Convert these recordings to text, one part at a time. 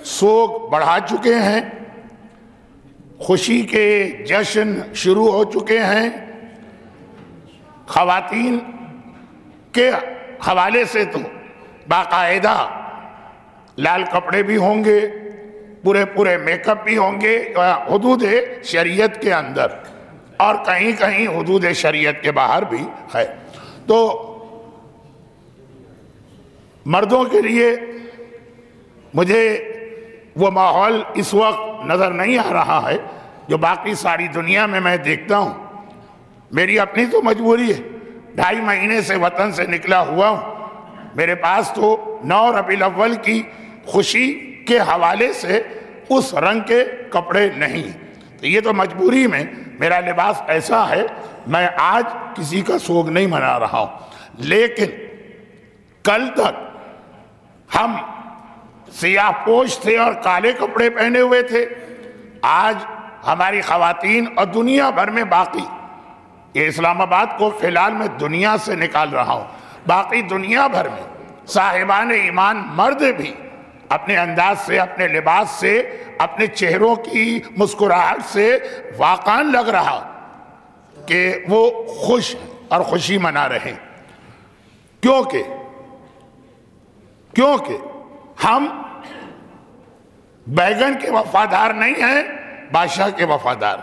سوگ بڑھا چکے ہیں، خوشی کے جشن شروع ہو چکے ہیں۔ خواتین کے حوالے سے تو باقاعدہ لال کپڑے بھی ہوں گے، پورے میک اپ بھی ہوں گے حدود شریعت کے اندر، اور کہیں کہیں حدود شریعت کے باہر بھی ہے۔ تو مردوں کے لیے مجھے وہ ماحول اس وقت نظر نہیں آ رہا ہے جو باقی ساری دنیا میں دیکھتا ہوں۔ میری اپنی تو مجبوری ہے، 2.5 مہینے سے وطن سے نکلا ہوا ہوں، میرے پاس تو 9 ربیع الاول کی خوشی کے حوالے سے اس رنگ کے کپڑے نہیں، تو یہ تو مجبوری میں میرا لباس ایسا ہے۔ میں آج کسی کا سوگ نہیں منا رہا ہوں، لیکن کل تک ہم سیاہ پوش تھے اور کالے کپڑے پہنے ہوئے تھے۔ آج ہماری خواتین اور دنیا بھر میں باقی، یہ اسلام آباد کو فی الحال میں دنیا سے نکال رہا ہوں، باقی دنیا بھر میں صاحبان ایمان مرد بھی اپنے انداز سے، اپنے لباس سے، اپنے چہروں کی مسکراہٹ سے واقعاً لگ رہا کہ وہ خوش اور خوشی منا رہے، کیونکہ ہم بیگن کے وفادار نہیں ہیں، بادشاہ کے وفادار۔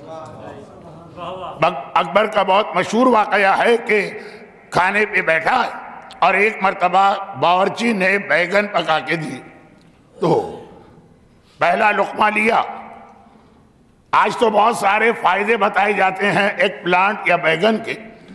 اکبر کا بہت مشہور واقعہ ہے کہ کھانے پہ بیٹھا ہے اور ایک مرتبہ باورچی نے بیگن پکا کے دی، تو پہلا لقمہ لیا۔ آج تو بہت سارے فائدے بتائے جاتے ہیں ایک پلانٹ یا بیگن کے۔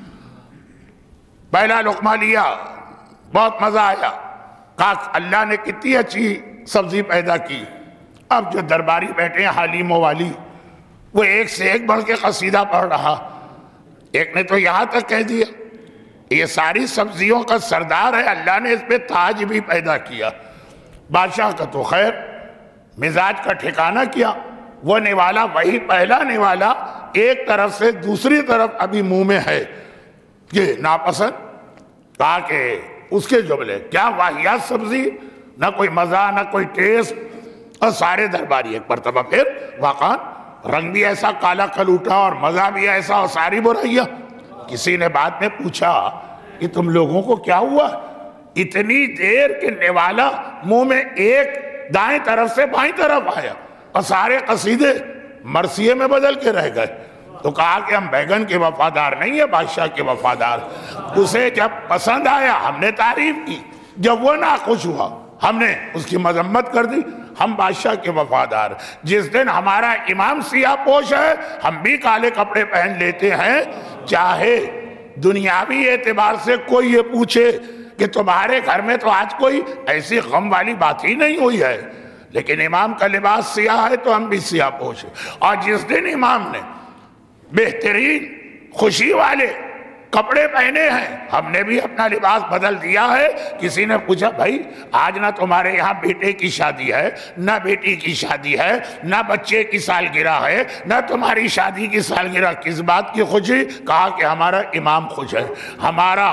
پہلا لقمہ لیا، بہت مزہ آیا، کہا اللہ نے کتنی اچھی سبزی پیدا کی۔ اب جو درباری بیٹھے ہیں حلیم و والی، وہ ایک سے ایک بڑھ کے قصیدہ پڑھ رہا۔ ایک نے تو یہاں تک کہہ دیا یہ ساری سبزیوں کا سردار ہے، اللہ نے اس پہ تاج بھی پیدا کیا۔ بادشاہ کا تو خیر مزاج کا ٹھکانہ کیا، وہ نوالا وہی پہلا نوالا ایک طرف سے دوسری طرف ابھی منہ میں ہے، یہ ناپسند۔ کہا کہ اس کے جملے کیا واہیات سبزی، نہ کوئی مزہ نہ کوئی ٹیسٹ، اور سارے درباری ایک مرتبہ پھر واقعا رنگ بھی ایسا کالا کلوٹا اور مزہ بھی ایسا اور ساری برائیاں۔ کسی نے بعد میں پوچھا کہ تم لوگوں کو کیا ہوا، اتنی دیر کہ نوالا منہ میں ایک دائیں طرف سے بائیں طرف آیا اور سارے قصیدے مرثیے میں بدل کے رہ گئے۔ تو کہا کہ ہم بیگن کے وفادار نہیں ہیں، بادشاہ کے وفادار۔ اسے جب پسند آیا ہم نے تعریف کی، جب وہ ناخوش ہوا ہم نے اس کی مذمت کر دی۔ ہم بادشاہ کے وفادار، جس دن ہمارا امام سیاہ پوش ہے ہم بھی کالے کپڑے پہن لیتے ہیں، چاہے دنیاوی اعتبار سے کوئی یہ پوچھے کہ تمہارے گھر میں تو آج کوئی ایسی غم والی بات ہی نہیں ہوئی ہے، لیکن امام کا لباس سیاہ ہے تو ہم بھی سیاہ پوش ہیں۔ اور جس دن امام نے بہترین خوشی والے کپڑے پہنے ہیں ہم نے بھی اپنا لباس بدل دیا ہے۔ کسی نے پوچھا بھائی آج نہ تمہارے یہاں بیٹے کی شادی ہے، نہ بیٹی کی شادی ہے، نہ بچے کی سالگرہ ہے، نہ تمہاری شادی کی سالگرہ، کس بات کی خوشی؟ کہا کہ ہمارا امام خوش ہے، ہمارا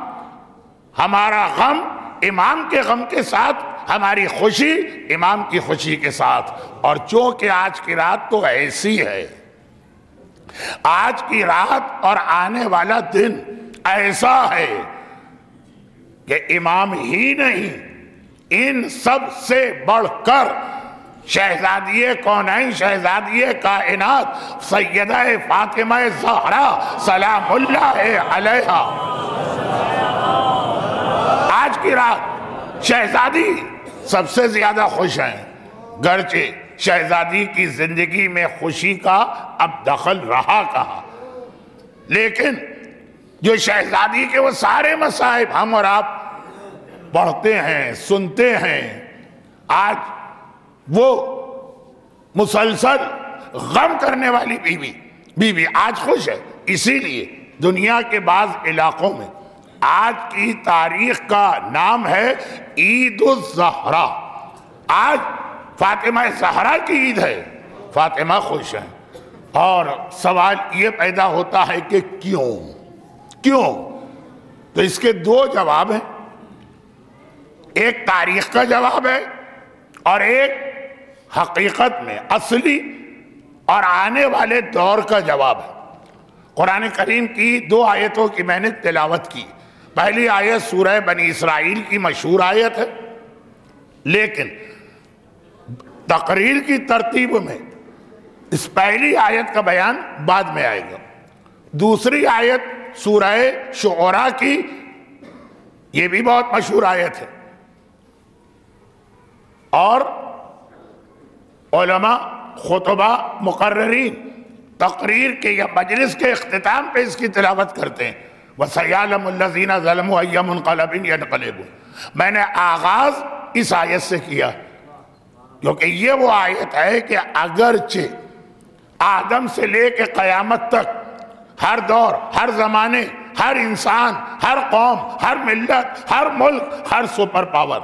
غم امام کے غم کے ساتھ، ہماری خوشی امام کی خوشی کے ساتھ۔ اور چونکہ آج کی رات تو ایسی ہے، آج کی رات اور آنے والا دن ایسا ہے کہ امام ہی نہیں، ان سب سے بڑھ کر شہزادی کونین، شہزادی کائنات سیدہ فاطمہ زہرا سلام اللہ علیہا، آج کی رات شہزادی سب سے زیادہ خوش ہیں۔ گرچہ شہزادی کی زندگی میں خوشی کا اب دخل رہا کہا، لیکن جو شہزادی کے وہ سارے مصائب ہم اور آپ پڑھتے ہیں، سنتے ہیں، آج وہ مسلسل غم کرنے والی بیوی آج خوش ہے۔ اسی لیے دنیا کے بعض علاقوں میں آج کی تاریخ کا نام ہے عید الزہرا، آج فاطمہ زہرا کی عید ہے، فاطمہ خوش ہیں۔ اور سوال یہ پیدا ہوتا ہے کہ کیوں؟ تو اس کے دو جواب ہیں، ایک تاریخ کا جواب ہے اور ایک حقیقت میں اصلی اور آنے والے دور کا جواب ہے۔ قرآن کریم کی 2 آیتوں کی میں نے تلاوت کی۔ پہلی آیت سورہ بنی اسرائیل کی مشہور آیت ہے، لیکن تقریر کی ترتیب میں اس پہلی آیت کا بیان بعد میں آئے گا۔ دوسری آیت سورہ شعراء کی، یہ بھی بہت مشہور آیت ہے، اور علماء، خطبہ، مقررین تقریر کے یا مجلس کے اختتام پہ اس کی تلاوت کرتے ہیں۔ وَسَيَعْلَمُ الَّذِينَ ظَلَمُوا أَيَّ مُنْقَلَبٍ يَنْقَلِبُونَ۔ میں نے آغاز اس آیت سے کیا کیونکہ یہ وہ آیت ہے کہ اگرچہ آدم سے لے کے قیامت تک ہر دور، ہر زمانے، ہر انسان، ہر قوم، ہر ملت، ہر ملک، ہر سپر پاور،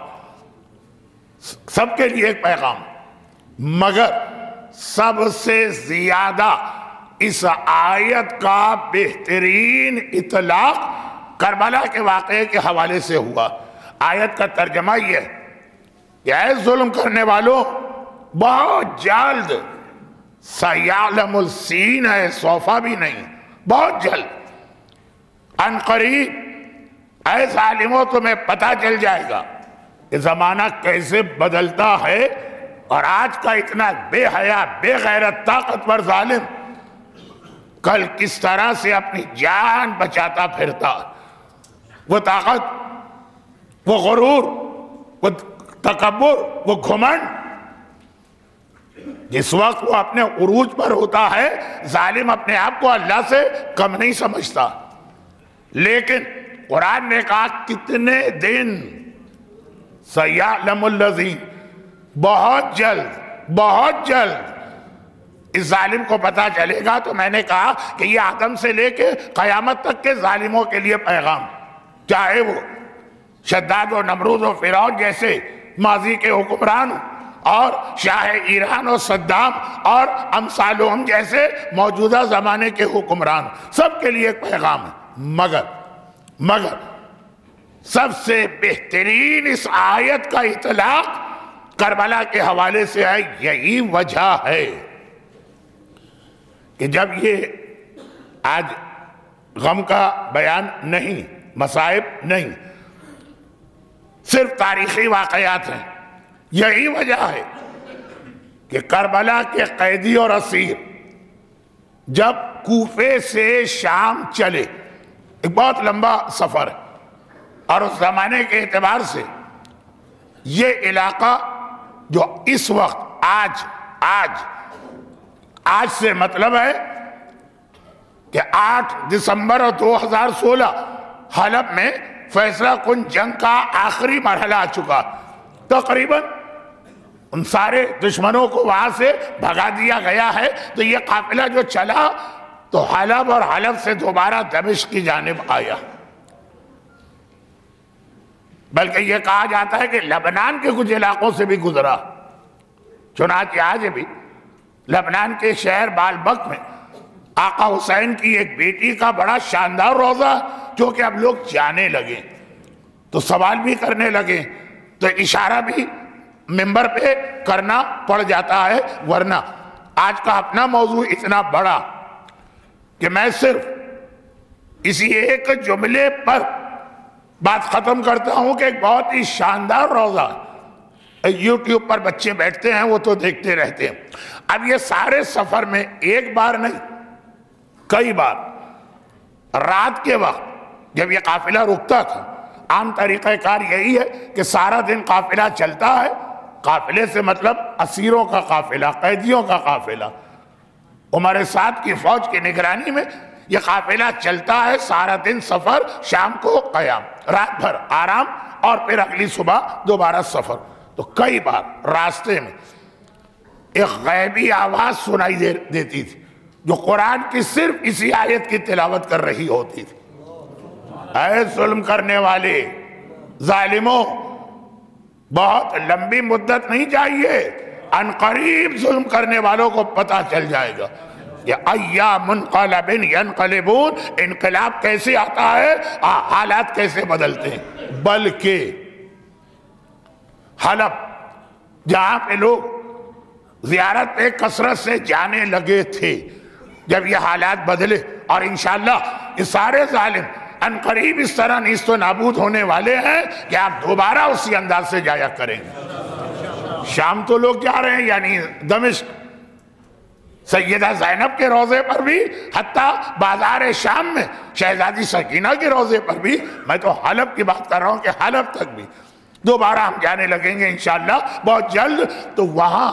سب کے لیے ایک پیغام، مگر سب سے زیادہ اس آیت کا بہترین اطلاق کربلا کے واقعے کے حوالے سے ہوا۔ آیت کا ترجمہ یہ ہے کہ اے ظلم کرنے والوں، بہت جلد، سیعلم السین ہے، صوفہ بھی نہیں، بہت جلد، ان قریب، اے ظالموں تمہیں پتہ چل جائے گا کہ زمانہ کیسے بدلتا ہے، اور آج کا اتنا بے حیا، بے غیرت، طاقتور ظالم کل کس طرح سے اپنی جان بچاتا پھرتا۔ وہ طاقت، وہ غرور، وہ تکبر، وہ گھمنڈ، جس وقت وہ اپنے عروج پر ہوتا ہے، ظالم اپنے آپ کو اللہ سے کم نہیں سمجھتا۔ لیکن قرآن نے کہا کتنے دن، سَيَعْلَمُ الَّذِينَ، بہت جلد، بہت جلد اس ظالم کو پتہ چلے گا۔ تو میں نے کہا کہ یہ آدم سے لے کے قیامت تک کے ظالموں کے لیے پیغام، چاہے وہ شداد و نمرود و فرعون جیسے ماضی کے حکمران اور شاہ ایران اور صدام اور امثالہم جیسے موجودہ زمانے کے حکمران، سب کے لیے ایک پیغام ہے۔ مگر سب سے بہترین اس آیت کا اطلاق کربلا کے حوالے سے ہے۔ یہی وجہ ہے کہ جب یہ آج غم کا بیان نہیں، مصائب نہیں، صرف تاریخی واقعات ہیں، یہی وجہ ہے کہ کربلا کے قیدی اور اسیر جب کوفے سے شام چلے، ایک بہت لمبا سفر ہے، اور اس زمانے کے اعتبار سے یہ علاقہ جو اس وقت آج سے مطلب ہے کہ 8 دسمبر 2016 حلب میں فیصلہ کن جنگ کا آخری مرحلہ آ چکا، تقریباً ان سارے دشمنوں کو وہاں سے بھگا دیا گیا ہے۔ تو یہ قافلہ جو چلا تو حلب اور حلب سے دوبارہ دمشق کی جانب آیا، بلکہ یہ کہا جاتا ہے کہ لبنان کے کچھ علاقوں سے بھی گزرا۔ چنانچہ آج بھی لبنان کے شہر بالبک میں آقا حسین کی ایک بیٹی کا بڑا شاندار روضہ، جو کہ اب لوگ جانے لگے تو سوال بھی کرنے لگے، تو اشارہ بھی منبر پہ کرنا پڑ جاتا ہے، ورنہ آج کا اپنا موضوع اتنا بڑا کہ میں صرف اسی ایک جملے پر بات ختم کرتا ہوں کہ ایک بہت ہی شاندار روضہ، یوٹیوب پر بچے بیٹھتے ہیں وہ تو دیکھتے رہتے ہیں۔ اب یہ سارے سفر میں ایک بار نہیں، کئی بار رات کے وقت جب یہ قافلہ رکتا تھا، عام طریقہ کار یہی ہے کہ سارا دن قافلہ چلتا ہے، قافلے سے مطلب اسیروں کا قافلہ، قیدیوں کا قافلہ، عمر سعد کی فوج کی نگرانی میں یہ قافلہ چلتا ہے، سارا دن سفر، شام کو قیام، رات بھر آرام، اور پھر اگلی صبح دوبارہ سفر۔ تو کئی بار راستے میں ایک غیبی آواز سنائی دیتی تھی جو قرآن کی صرف اسی آیت کی تلاوت کر رہی ہوتی تھی۔ اے ظلم کرنے والے ظالموں، بہت لمبی مدت نہیں چاہیے، ان قریب ظلم کرنے والوں کو پتہ چل جائے گا کہ ایام منقلب ینقلبون، انقلاب کیسے آتا ہے، حالات کیسے بدلتے ہیں۔ بلکہ حلب جہاں پہ لوگ زیارت پہ کثرت سے جانے لگے تھے، جب یہ حالات بدلے اور انشاءاللہ یہ سارے ظالم عنقریب اس طرح نیست و نابود ہونے والے ہیں کہ آپ دوبارہ اسی انداز سے جایا کریں گے۔ شام تو لوگ جا رہے ہیں، یعنی دمشق، سیدہ زینب کے روضے پر بھی، حتیٰ بازار شام میں شہزادی سکینہ کے روضے پر بھی، میں تو حلب کی بات کر رہا ہوں کہ حلب تک بھی دوبارہ ہم جانے لگیں گے انشاءاللہ بہت جلد۔ تو وہاں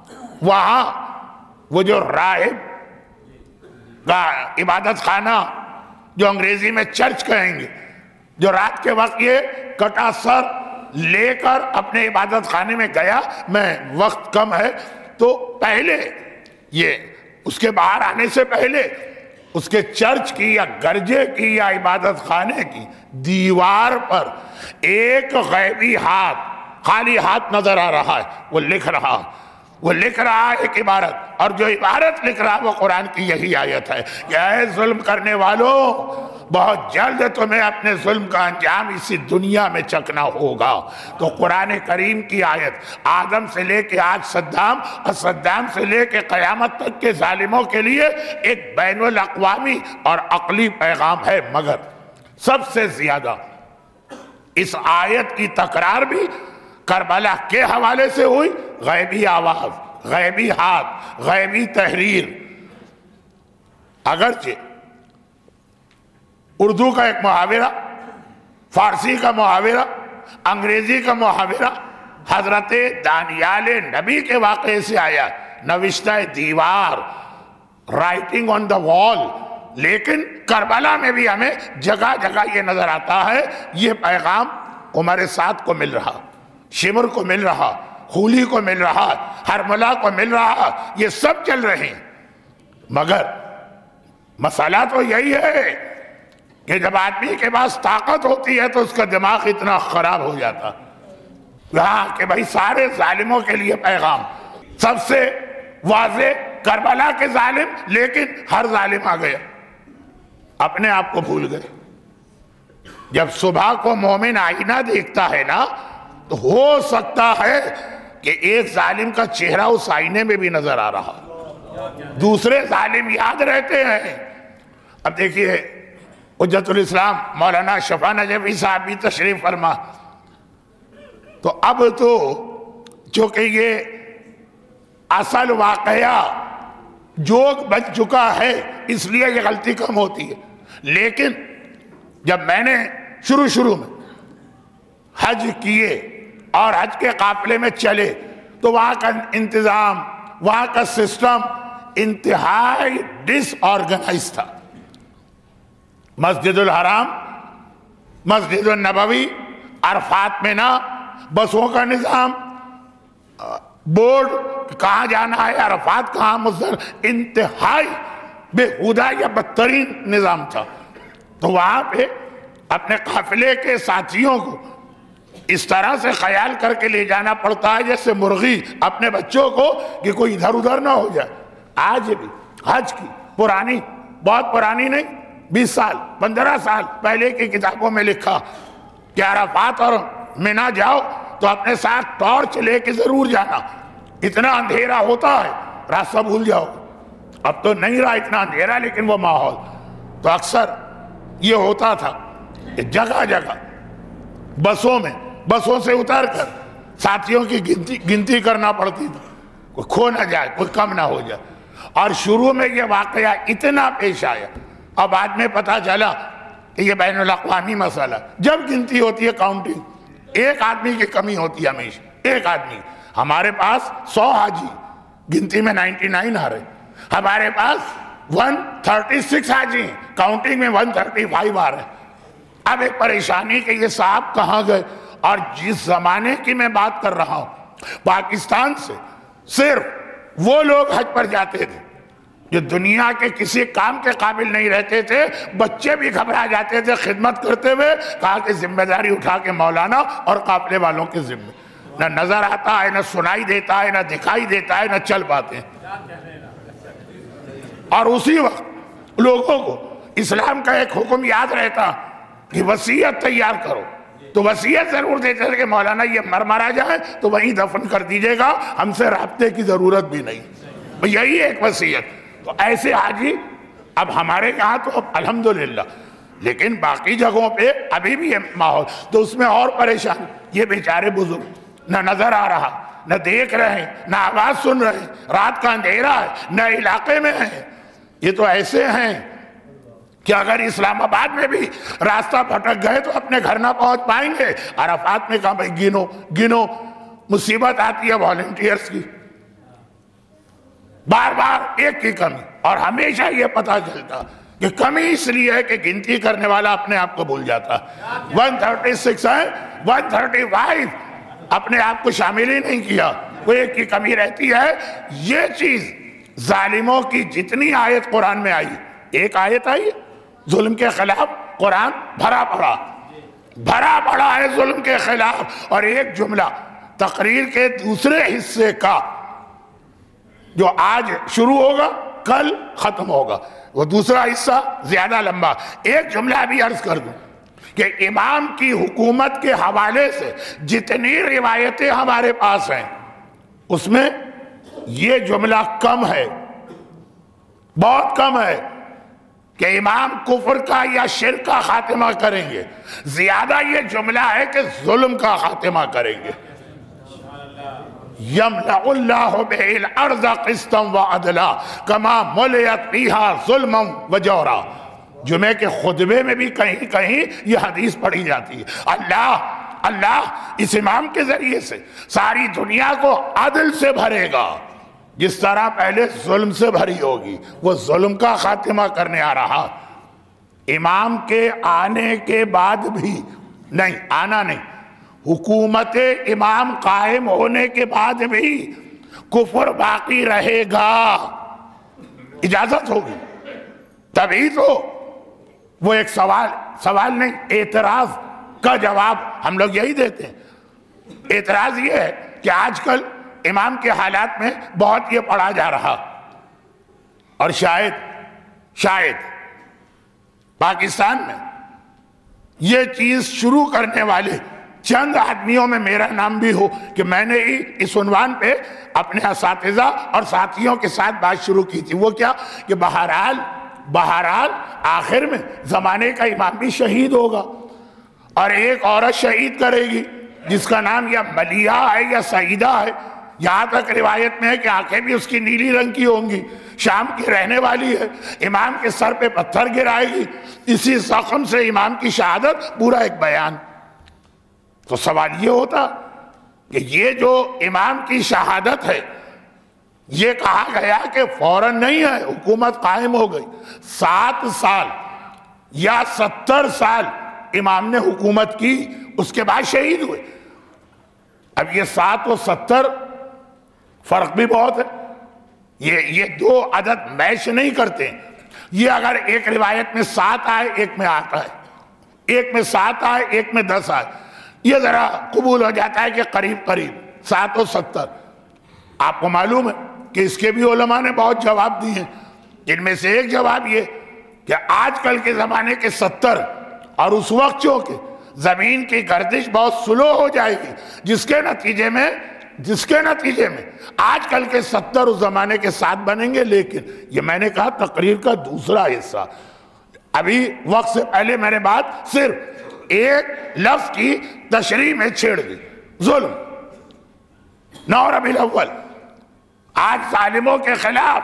وہ جو راہب کا عبادت خانہ، جو انگریزی میں چرچ کہیں گے، جو رات کے وقت یہ کٹا سر لے کر اپنے عبادت خانے میں گیا، میں وقت کم ہے تو پہلے یہ اس کے باہر آنے سے پہلے اس کے چرچ کی یا گرجے کی یا عبادت خانے کی دیوار پر ایک غیبی ہاتھ، خالی ہاتھ نظر آ رہا ہے، وہ لکھ رہا ہے ایک عبارت، اور جو عبارت لکھ رہا وہ قرآن کی یہی آیت ہے کہ اے ظلم کرنے والوں، بہت جلد تمہیں اپنے ظلم کا انجام اسی دنیا میں چکنا ہوگا۔ تو قرآن کریم کی آیت آدم سے لے کے آج صدام، اور صدام سے لے کے قیامت تک کے ظالموں کے لیے ایک بین الاقوامی اور عقلی پیغام ہے، مگر سب سے زیادہ اس آیت کی تکرار بھی کربلا کے حوالے سے ہوئی۔ غیبی آواز، غیبی ہاتھ، غیبی تحریر، اگرچہ اردو کا ایک محاورہ، فارسی کا محاورہ، انگریزی کا محاورہ حضرت دانیال نبی کے واقعے سے آیا، نوشتہ دیوار، رائٹنگ آن دا وال، لیکن کربلا میں بھی ہمیں جگہ جگہ یہ نظر آتا ہے، یہ پیغام عمر سعد کو مل رہا، شمر کو مل رہا، خولی کو مل رہا، ہرملہ کو مل رہا، یہ سب چل رہے ہیں۔ مگر مسئلہ تو یہی ہے کہ جب آدمی کے پاس طاقت ہوتی ہے تو اس کا دماغ اتنا خراب ہو جاتا یہاں کہ بھائی سارے ظالموں کے لیے پیغام، سب سے واضح کربلا کے ظالم، لیکن ہر ظالم آ گیا، اپنے آپ کو بھول گئے۔ جب صبح کو مومن آئینہ دیکھتا ہے نا تو ہو سکتا ہے کہ ایک ظالم کا چہرہ اس آئینے میں بھی نظر آ رہا، دوسرے ظالم یاد رہتے ہیں۔ اب دیکھیے حجت الاسلام مولانا شفا نجفی صاحب بھی تشریف فرما، تو اب تو چونکہ یہ اصل واقعہ جوک بن چکا ہے اس لیے یہ غلطی کم ہوتی ہے، لیکن جب میں نے شروع میں حج کیے اور حج کے قافلے میں چلے تو وہاں کا انتظام، وہاں کا سسٹم انتہائی ڈس آرگنائز تھا۔ مسجد الحرام، مسجد النبوی، عرفات میں نا بسوں کا نظام، بورڈ کہاں جانا ہے، عرفات کہاں مزدلفہ، انتہائی بےہودہ یا بدترین نظام تھا۔ تو وہاں پہ اپنے قافلے کے ساتھیوں کو اس طرح سے خیال کر کے لے جانا پڑتا ہے جیسے مرغی اپنے بچوں کو کہ کوئی ادھر ادھر نہ ہو جائے۔ آج بھی حج کی پرانی، بہت پرانی نہیں، 20 سال 15 سال پہلے کی کتابوں میں لکھا کہ عرفات اور مینا جاؤ تو اپنے ساتھ ٹارچ لے کے ضرور جانا، اتنا اندھیرا ہوتا ہے راستہ بھول جاؤ۔ اب تو نہیں رہا اتنا اندھیرا، لیکن وہ ماحول تو اکثر یہ ہوتا تھا کہ جگہ جگہ بسوں سے اتر کر ساتھیوں کی گنتی کرنا پڑتی تھی، کوئی کھو نہ جائے، کوئی کم نہ ہو جائے۔ اور شروع میں یہ واقعہ اتنا پیش آیا، اب بعد میں پتا چلا کہ یہ بین الاقوامی مسئلہ، جب گنتی ہوتی ہے کاؤنٹنگ، ایک آدمی کی کمی ہوتی ہے ہمیشہ، ایک آدمی۔ ہمارے پاس 100 حاجی، گنتی میں 99 آ رہے، ہمارے پاس 136 حاجی ہیں، کاؤنٹنگ میں 135 آ رہے۔ اب ایک پریشانی کہ یہ صاحب کہاں گئے، اور جس زمانے کی میں بات کر رہا ہوں، پاکستان سے صرف وہ لوگ حج پر جاتے تھے جو دنیا کے کسی کام کے قابل نہیں رہتے تھے، بچے بھی گھبرا جاتے تھے خدمت کرتے ہوئے، کہا کہ ذمہ داری اٹھا کے مولانا اور قافلے والوں کے ذمہ، نہ نظر آتا ہے، نہ سنائی دیتا ہے، نہ دکھائی دیتا ہے، نہ چل پاتے ہیں۔ اور اسی وقت لوگوں کو اسلام کا ایک حکم یاد رہتا کہ وصیت تیار کرو، تو وصیت ضرور دیتے تھے کہ مولانا یہ مرا جائے تو وہیں دفن کر دیجئے گا، ہم سے رابطے کی ضرورت بھی نہیں، یہی ایک وصیت۔ تو ایسے حاجی اب ہمارے یہاں تو الحمدللہ، لیکن باقی جگہوں پہ ابھی بھی یہ ماحول، تو اس میں اور پریشان، یہ بیچارے بزرگ نہ نظر آ رہا، نہ دیکھ رہے ہیں، نہ آواز سن رہے ہیں، رات کا اندھیرا ہے، نہ علاقے میں ہیں، یہ تو ایسے ہیں کہ اگر اسلام آباد میں بھی راستہ بھٹک گئے تو اپنے گھر نہ پہنچ پائیں گے۔ عرفات میں کہا بھائی گنو، مصیبت آتی ہے والنٹیئرز کی، بار بار ایک کی کمی، اور ہمیشہ یہ پتا چلتا کہ کمی اس لیے ہے کہ گنتی کرنے والا اپنے آپ کو بھول جاتا۔ 136 ہے، 135 اپنے آپ کو شامل ہی نہیں کیا، وہ ایک کی کمی رہتی ہے۔ یہ چیز ظالموں کی جتنی آیت قرآن میں آئی، ایک آیت آئی ظلم کے خلاف، قرآن بھرا پڑا ہے ظلم کے خلاف، اور ایک جملہ تقریر کے دوسرے حصے کا جو آج شروع ہوگا کل ختم ہوگا، وہ دوسرا حصہ زیادہ لمبا۔ ایک جملہ بھی عرض کر دوں کہ امام کی حکومت کے حوالے سے جتنی روایتیں ہمارے پاس ہیں اس میں یہ جملہ کم ہے، بہت کم ہے کہ امام کفر کا یا شرک کا خاتمہ کریں گے، زیادہ یہ جملہ ہے کہ ظلم کا خاتمہ کریں گے۔ یملأ اللہ بہ الارض قسطا وعدلا کما ملئت فیہا ظلما وجورا۔ جمعے کے خطبے میں بھی کہیں کہیں یہ حدیث پڑھی جاتی ہے، اللہ اس امام کے ذریعے سے ساری دنیا کو عدل سے بھرے گا، جس طرح پہلے ظلم سے بھری ہوگی، وہ ظلم کا خاتمہ کرنے آ رہا۔ امام کے آنے کے بعد بھی نہیں، آنا نہیں، حکومت امام قائم ہونے کے بعد بھی کفر باقی رہے گا، اجازت ہوگی تبھی تو۔ وہ ایک سوال نہیں، اعتراض کا جواب ہم لوگ یہی دیتے ہیں۔ اعتراض یہ ہے کہ آج کل امام کے حالات میں بہت یہ پڑھا جا رہا، اور شاید پاکستان میں یہ چیز شروع کرنے والے چند آدمیوں میں میرا نام بھی ہو کہ میں نے ہی اس عنوان پہ اپنے اساتذہ اور ساتھیوں کے ساتھ بات شروع کی تھی۔ وہ کیا کہ بہرحال آخر میں زمانے کا امام بھی شہید ہوگا، اور ایک عورت شہید کرے گی جس کا نام یا ملیہ ہے یا سعیدہ ہے، یہاں تک روایت میں ہے کہ آنکھیں بھی اس کی نیلی رنگ کی ہوں گی، شام کی رہنے والی ہے، امام کے سر پہ پتھر گرائے گی، اسی زخم سے امام کی شہادت، پورا ایک بیان۔ تو سوال یہ ہوتا کہ یہ جو امام کی شہادت ہے، یہ کہا گیا کہ فوراً نہیں ہے، حکومت قائم ہو گئی، 7 سال یا 70 سال امام نے حکومت کی، اس کے بعد شہید ہوئے۔ اب یہ 7 و 70 فرق بھی بہت ہے، یہ دو عدد میچ نہیں کرتے۔ یہ اگر ایک روایت میں 7 آئے، ایک میں 8 آئے، ایک میں 7 آئے، ایک میں 10 آئے، یہ ذرا قبول ہو جاتا ہے کہ قریب 7 و 70۔ آپ کو معلوم ہے کہ اس کے بھی علماء نے بہت جواب دیے ہیں، جن میں سے ایک جواب یہ کہ آج کل کے زمانے کے 70 اور اس وقت جو کہ زمین کی گردش بہت سلو ہو جائے گی، جس کے نتیجے میں آج کل کے 70 اس زمانے کے 7 بنیں گے۔ لیکن یہ میں نے کہا تقریر کا دوسرا حصہ، ابھی وقت سے پہلے میں نے بات صرف ایک لفظ کی تشریح میں چھیڑ دی، ظلم۔ 9 ربیع الاول آج ظالموں کے خلاف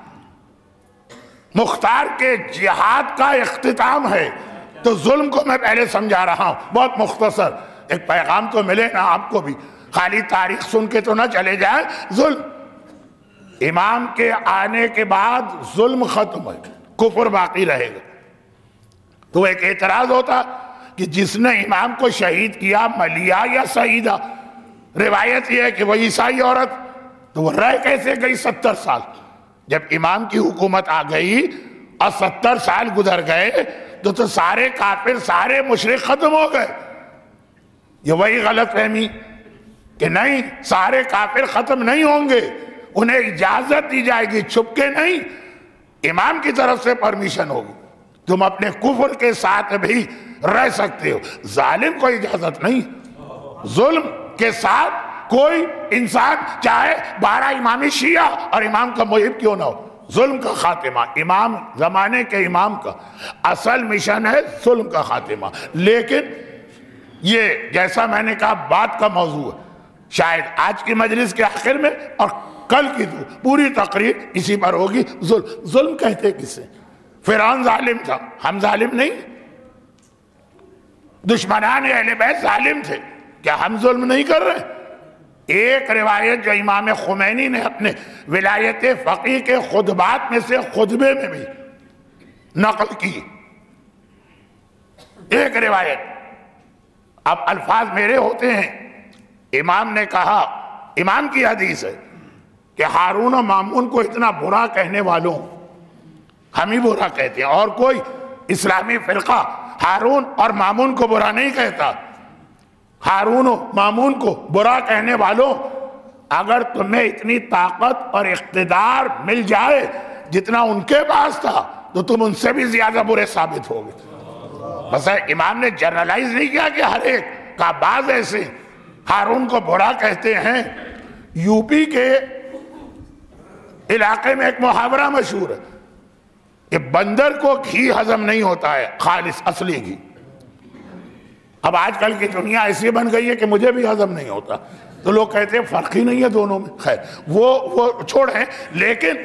مختار کے جہاد کا اختتام ہے، تو ظلم کو میں پہلے سمجھا رہا ہوں، بہت مختصر ایک پیغام تو ملے نا آپ کو بھی، خالی تاریخ سن کے تو نہ چلے جائیں۔ ظلم، امام کے آنے کے بعد ظلم ختم ہے، کفر باقی رہے گا۔ تو ایک اعتراض ہوتا کہ جس نے امام کو شہید کیا ملیہ یا سعیدہ، روایت یہ ہے کہ وہ عیسائی عورت، تو وہ رہ کیسے گئی 70 سال؟ جب امام کی حکومت آ گئی اور 70 سال گزر گئے تو سارے کافر، سارے مشرک ختم ہو گئے۔ یہ وہی غلط فہمی کہ نہیں، سارے کافر ختم نہیں ہوں گے، انہیں اجازت دی جائے گی، چھپ کے نہیں، امام کی طرف سے پرمیشن ہوگی۔ تم اپنے کفر کے ساتھ بھی رہ سکتے ہو، ظالم کو اجازت نہیں۔ ظلم کے ساتھ کوئی انسان چاہے 12 امام شیعہ اور امام کا محب کیوں نہ ہو، ظلم کا خاتمہ، امام زمانے کے امام کا اصل مشن ہے ظلم کا خاتمہ۔ لیکن یہ جیسا میں نے کہا بات کا موضوع ہے، شاید آج کی مجلس کے آخر میں اور کل کی پوری تقریر اسی پر ہوگی۔ ظلم کہتے کسے؟ فرعون ظالم تھا، ہم ظالم نہیں؟ دشمنان اہل بیت ظالم تھے، کیا ہم ظلم نہیں کر رہے؟ ایک روایت جو امام خمینی نے اپنے ولایت فقیہ کے خطبات میں سے خطبے میں بھی نقل کی، ایک روایت، اب الفاظ میرے ہوتے ہیں، امام نے کہا، امام کی حدیث ہے کہ ہارون و مامون کو اتنا برا کہنے والوں، ہم ہی برا کہتے ہیں، اور کوئی اسلامی فرقہ ہارون اور مامون کو برا نہیں کہتا۔ ہارون و مامون کو برا کہنے والوں، اگر تمہیں اتنی طاقت اور اقتدار مل جائے جتنا ان کے پاس تھا تو تم ان سے بھی زیادہ برے ثابت ہوگے۔ بس امام نے جنرلائز نہیں کیا کہ ہر ایک کا، بعض ایسے ہارون کو برا کہتے ہیں۔ یو پی کے علاقے میں ایک محاورہ مشہور ہے کہ بندر کو گھی ہضم نہیں ہوتا ہے، خالص اصلی گھی۔ اب آج کل کی دنیا ایسی بن گئی ہے کہ مجھے بھی ہضم نہیں ہوتا، تو لوگ کہتے ہیں فرق ہی نہیں ہے دونوں میں، خیر وہ چھوڑیں۔ لیکن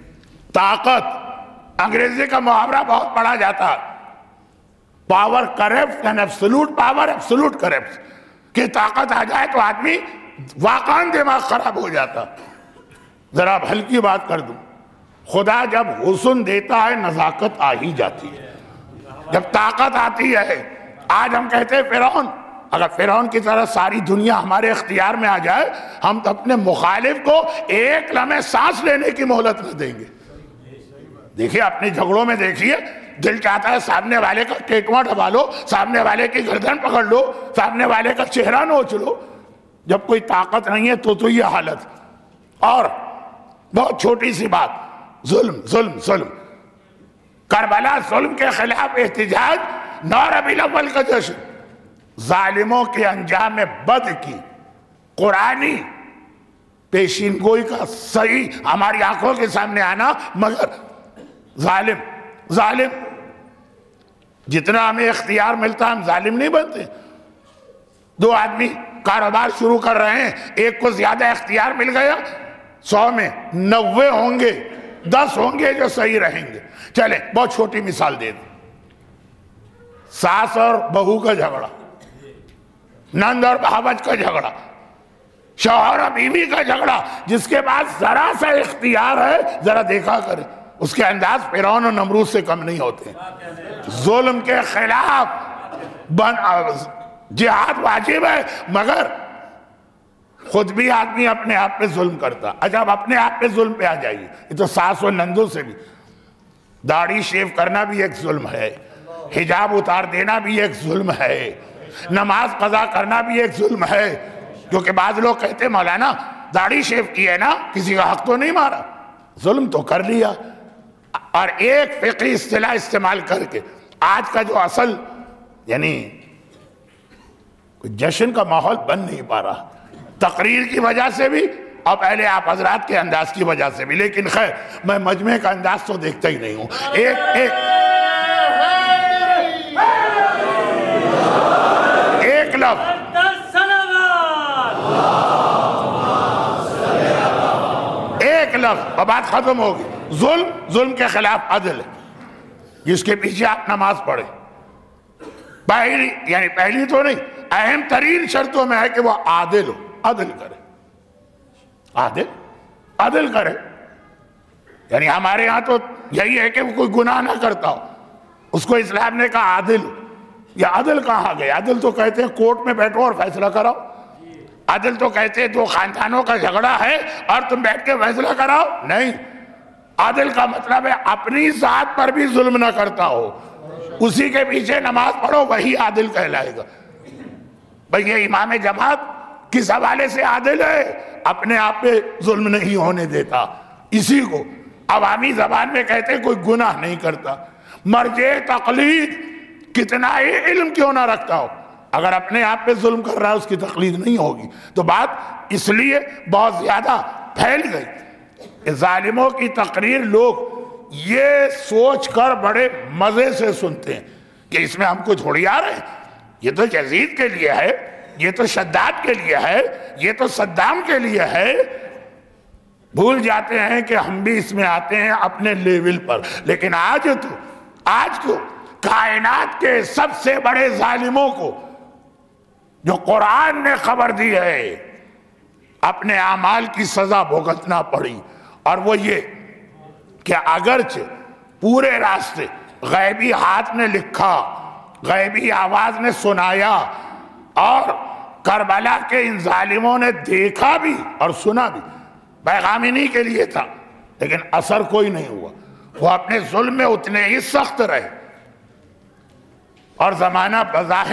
طاقت، انگریزی کا محاورہ بہت پڑھا جاتا ہے، power corrupt and absolute power, absolute corrupt, کہ طاقت آ جائے تو آدمی واقعاً دماغ خراب ہو جاتا۔ ذرا اب ہلکی بات کر دوں، خدا جب حسن دیتا ہے نزاکت آ ہی جاتی ہے، جب طاقت آتی ہے۔ آج ہم کہتے ہیں فرعون، اگر فرعون کی طرح ساری دنیا ہمارے اختیار میں آ جائے، ہم تو اپنے مخالف کو ایک لمحے سانس لینے کی مہلت نہ دیں گے۔ دیکھیے اپنے جھگڑوں میں دیکھیے، دل چاہتا ہے سامنے والے کا ٹیٹواں دبا لو، سامنے والے کی گردن پکڑ لو، سامنے والے کا چہرہ نوچ لو۔ جب کوئی طاقت نہیں ہے تو یہ حالت۔ اور بہت چھوٹی سی بات، ظلم ظلم ظلم، کربلا ظلم کے خلاف احتجاج، 9 ربیع الاول کا جشن، ظالموں کے انجام بد کی قرآنی پیشین گوئی کا صحیح ہماری آنکھوں کے سامنے آنا، مگر ظالم جتنا ہمیں اختیار ملتا ہم ظالم نہیں بنتے۔ 2 آدمی کاروبار شروع کر رہے ہیں، ایک کو زیادہ اختیار مل گیا، 100 میں 90 ہوں گے، 10 ہوں گے جو صحیح رہیں گے۔ چلیں بہت چھوٹی مثال دے دیں، ساس اور بہو کا جھگڑا، نند اور بھاوج کا جھگڑا، شوہر اور بیوی کا جھگڑا، جس کے پاس ذرا سا اختیار ہے ذرا دیکھا کرے، اس کے انداز فرعون اور نمرود سے کم نہیں ہوتے۔ ظلم کے خلاف جہاد واجب ہے، مگر خود بھی آدمی اپنے آپ پہ ظلم کرتا۔ اچھا اب اپنے آپ پہ ظلم پہ آ جائیے، یہ تو ساس و نندوں سے بھی، داڑھی شیو کرنا بھی ایک ظلم ہے، حجاب اتار دینا بھی ایک ظلم ہے، نماز قضا کرنا بھی ایک ظلم ہے۔ کیونکہ بعض لوگ کہتے ہیں مولانا داڑھی شیو کی ہے نا، کسی کا حق تو نہیں مارا، ظلم تو کر لیا۔ اور ایک فقہی اصطلاح استعمال کر کے آج کا جو اصل یعنی جشن کا ماحول بن نہیں پا رہا، تقریر کی وجہ سے بھی اور پہلے آپ حضرات کے انداز کی وجہ سے بھی، لیکن خیر میں مجمع کا انداز تو دیکھتا ہی نہیں ہوں۔ ایک لفظ اور بات ختم ہوگی۔ ظلم کے خلاف عدل ہے، جس کے پیچھے آپ نماز پڑھیں، پہلی تو نہیں، اہم ترین شرطوں میں ہے کہ وہ عادل ہو، عدل کرے، عدل کرے۔ یعنی ہمارے ہاں تو یہی ہے کہ وہ کوئی گناہ نہ کرتا ہو، اس کو اسلام نے کہا عادل ہو۔ یا عدل کہاں گئے؟ عدل تو کہتے ہیں کورٹ میں بیٹھو اور فیصلہ کراؤ، عدل تو کہتے ہیں 2 خاندانوں کا جھگڑا ہے اور تم بیٹھ کے فیصلہ کراؤ، نہیں۔ عدل کا مطلب ہے اپنی ذات پر بھی ظلم نہ کرتا ہو، اسی کے پیچھے نماز پڑھو، وہی عادل کہلائے گا۔ بھئی یہ امام جماعت کس حوالے سے عادل ہے؟ اپنے آپ پہ ظلم نہیں ہونے دیتا، اسی کو عوامی زبان میں کہتے ہیں کوئی گناہ نہیں کرتا۔ مرجع تقلید کتنا ہی علم کیوں نہ رکھتا ہو، اگر اپنے آپ پہ ظلم کر رہا ہے اس کی تقلید نہیں ہوگی۔ تو بات اس لیے بہت زیادہ پھیل گئی کہ ظالموں کی تقریر لوگ یہ سوچ کر بڑے مزے سے سنتے ہیں کہ اس میں ہم کو تھوڑی آ رہے ہیں، یہ تو یزید کے لیے ہے، یہ تو شداد کے لیے ہے، یہ تو صدام کے لیے ہے۔ بھول جاتے ہیں کہ ہم بھی اس میں آتے ہیں اپنے لیول پر۔ لیکن آج تو کائنات کے سب سے بڑے ظالموں کو جو قرآن نے خبر دی ہے اپنے اعمال کی سزا بھگتنا پڑی، اور وہ یہ کہ اگرچہ پورے راستے غیبی ہاتھ نے لکھا، غیبی آواز نے سنایا، اور کربلا کے ان ظالموں نے دیکھا بھی اور سنا بھی، پیغام انہی کے لیے تھا، لیکن اثر کوئی نہیں ہوا۔ وہ اپنے ظلم میں اتنے ہی سخت رہے، اور زمانہ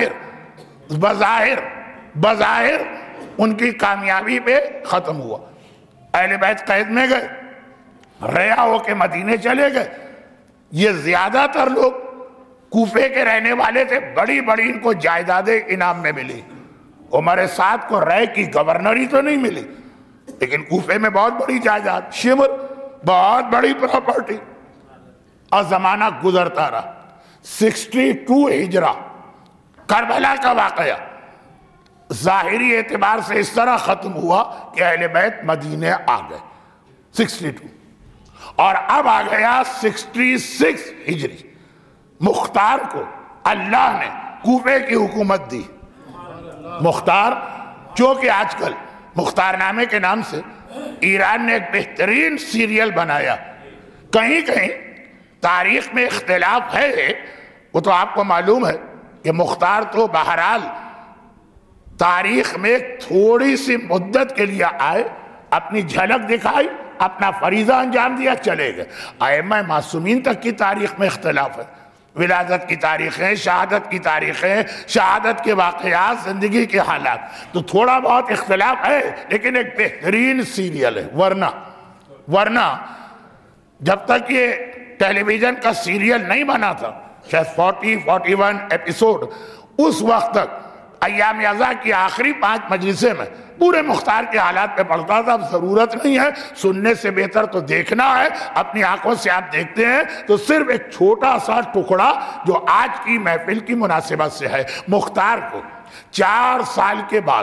بظاہر ان کی کامیابی پہ ختم ہوا۔ اہل بیت قید میں گئے، رہا ہو کے مدینے چلے گئے۔ یہ زیادہ تر لوگ کوفے کے رہنے والے تھے، بڑی بڑی ان کو جائیدادیں انعام میں ملی۔ عمر سعد کو رے کی گورنری تو نہیں ملی، لیکن کوفے میں بہت بڑی جائیداد، شمر، بہت بڑی پراپرٹی۔ اور زمانہ گزرتا رہا۔ 62 ہجرہ کربلا کا واقعہ ظاہری اعتبار سے اس طرح ختم ہوا کہ اہل بیت مدینے آ گئے 62، اور اب آ گیا 66 ہجری۔ مختار کو اللہ نے کوفے کی حکومت دی۔ مختار، چونکہ آج کل مختار نامے کے نام سے ایران نے ایک بہترین سیریل بنایا، کہیں کہیں تاریخ میں اختلاف ہے، وہ تو آپ کو معلوم ہے کہ مختار تو بہرحال تاریخ میں تھوڑی سی مدت کے لیے آئے، اپنی جھلک دکھائی، اپنا فریضہ انجام دیا، چلے گئے۔ ائمہ معصومین تک کی تاریخ میں اختلاف ہے، ولادت کی تاریخیں، شہادت کی تاریخیں، شہادت کے واقعات، زندگی کے حالات، تو تھوڑا بہت اختلاف ہے، لیکن ایک بہترین سیریل ہے۔ ورنہ جب تک یہ ٹیلی ویژن کا سیریل نہیں بنا تھا، شاید 41 ایپیسوڈ، اس وقت تک ایام ازا کی آخری 5 مجلسیں میں پورے مختار کے حالات پہ پڑھتا تھا۔ اب ضرورت نہیں ہے، سننے سے بہتر تو دیکھنا ہے۔ اپنی آنکھوں سے آپ دیکھتے ہیں تو صرف ایک چھوٹا سا ٹکڑا جو آج کی محفل کی مناسبت سے ہے۔ مختار کو 4 سال کے بعد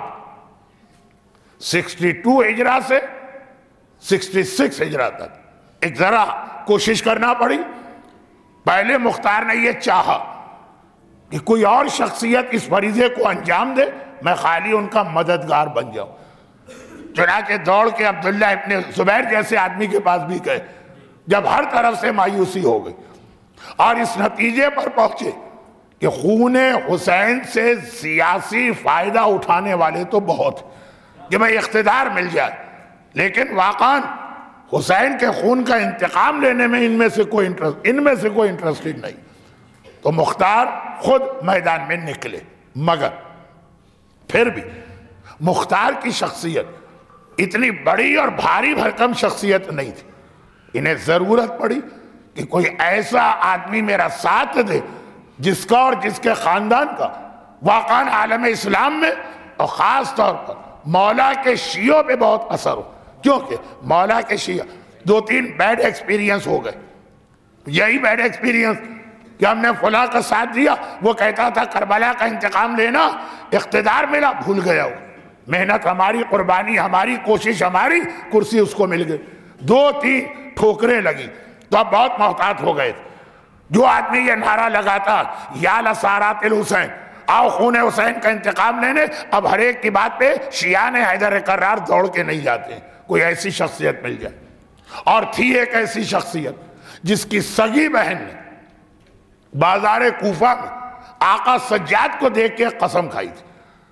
62 ہجرہ سے 66 ہجرہ تک ایک ذرا کوشش کرنا پڑی۔ پہلے مختار نے یہ چاہا کہ کوئی اور شخصیت اس فریضے کو انجام دے، میں خالی ان کا مددگار بن جاؤں۔ چنانچہ دوڑ کے عبداللہ ابن زبیر جیسے آدمی کے پاس بھی گئے، جب ہر طرف سے مایوسی ہو گئی، اور اس نتیجے پر پہنچے کہ خون حسین سے سیاسی فائدہ اٹھانے والے تو بہت کہ میں اقتدار مل جائے، لیکن واقعاً حسین کے خون کا انتقام لینے میں ان میں سے کوئی انٹرسٹڈ نہیں۔ تو مختار خود میدان میں نکلے، مگر پھر بھی مختار کی شخصیت اتنی بڑی اور بھاری بھرکم شخصیت نہیں تھی۔ انہیں ضرورت پڑی کہ کوئی ایسا آدمی میرا ساتھ دے جس کا اور جس کے خاندان کا واقعاً عالم اسلام میں اور خاص طور پر مولا کے شیعوں پہ بہت اثر ہو، کیونکہ مولا کے شیعہ 2-3 بیڈ ایکسپیرینس ہو گئے۔ یہی بیڈ ایکسپیرینس کہ ہم نے فلاں کا ساتھ دیا، وہ کہتا تھا کربلا کا انتقام لینا، اقتدار ملا، بھول گیا وہ، محنت ہماری، قربانی ہماری، کوشش ہماری، کرسی اس کو مل گئی۔ 2-3 ٹھوکریں لگی تو اب بہت محتاط ہو گئے۔ جو آدمی یہ نعرہ لگاتا یا لسارات الحسین، آؤ خون حسین کا انتقام لینے، اب ہر ایک کی بات پہ شیعان حیدر قرار دوڑ کے نہیں جاتے، کوئی ایسی شخصیت مل جائے۔ اور تھی ایک ایسی شخصیت جس کی سگی بہن نے بازار کوفہ میں آقا سجاد کو دیکھ کے قسم کھائی تھی۔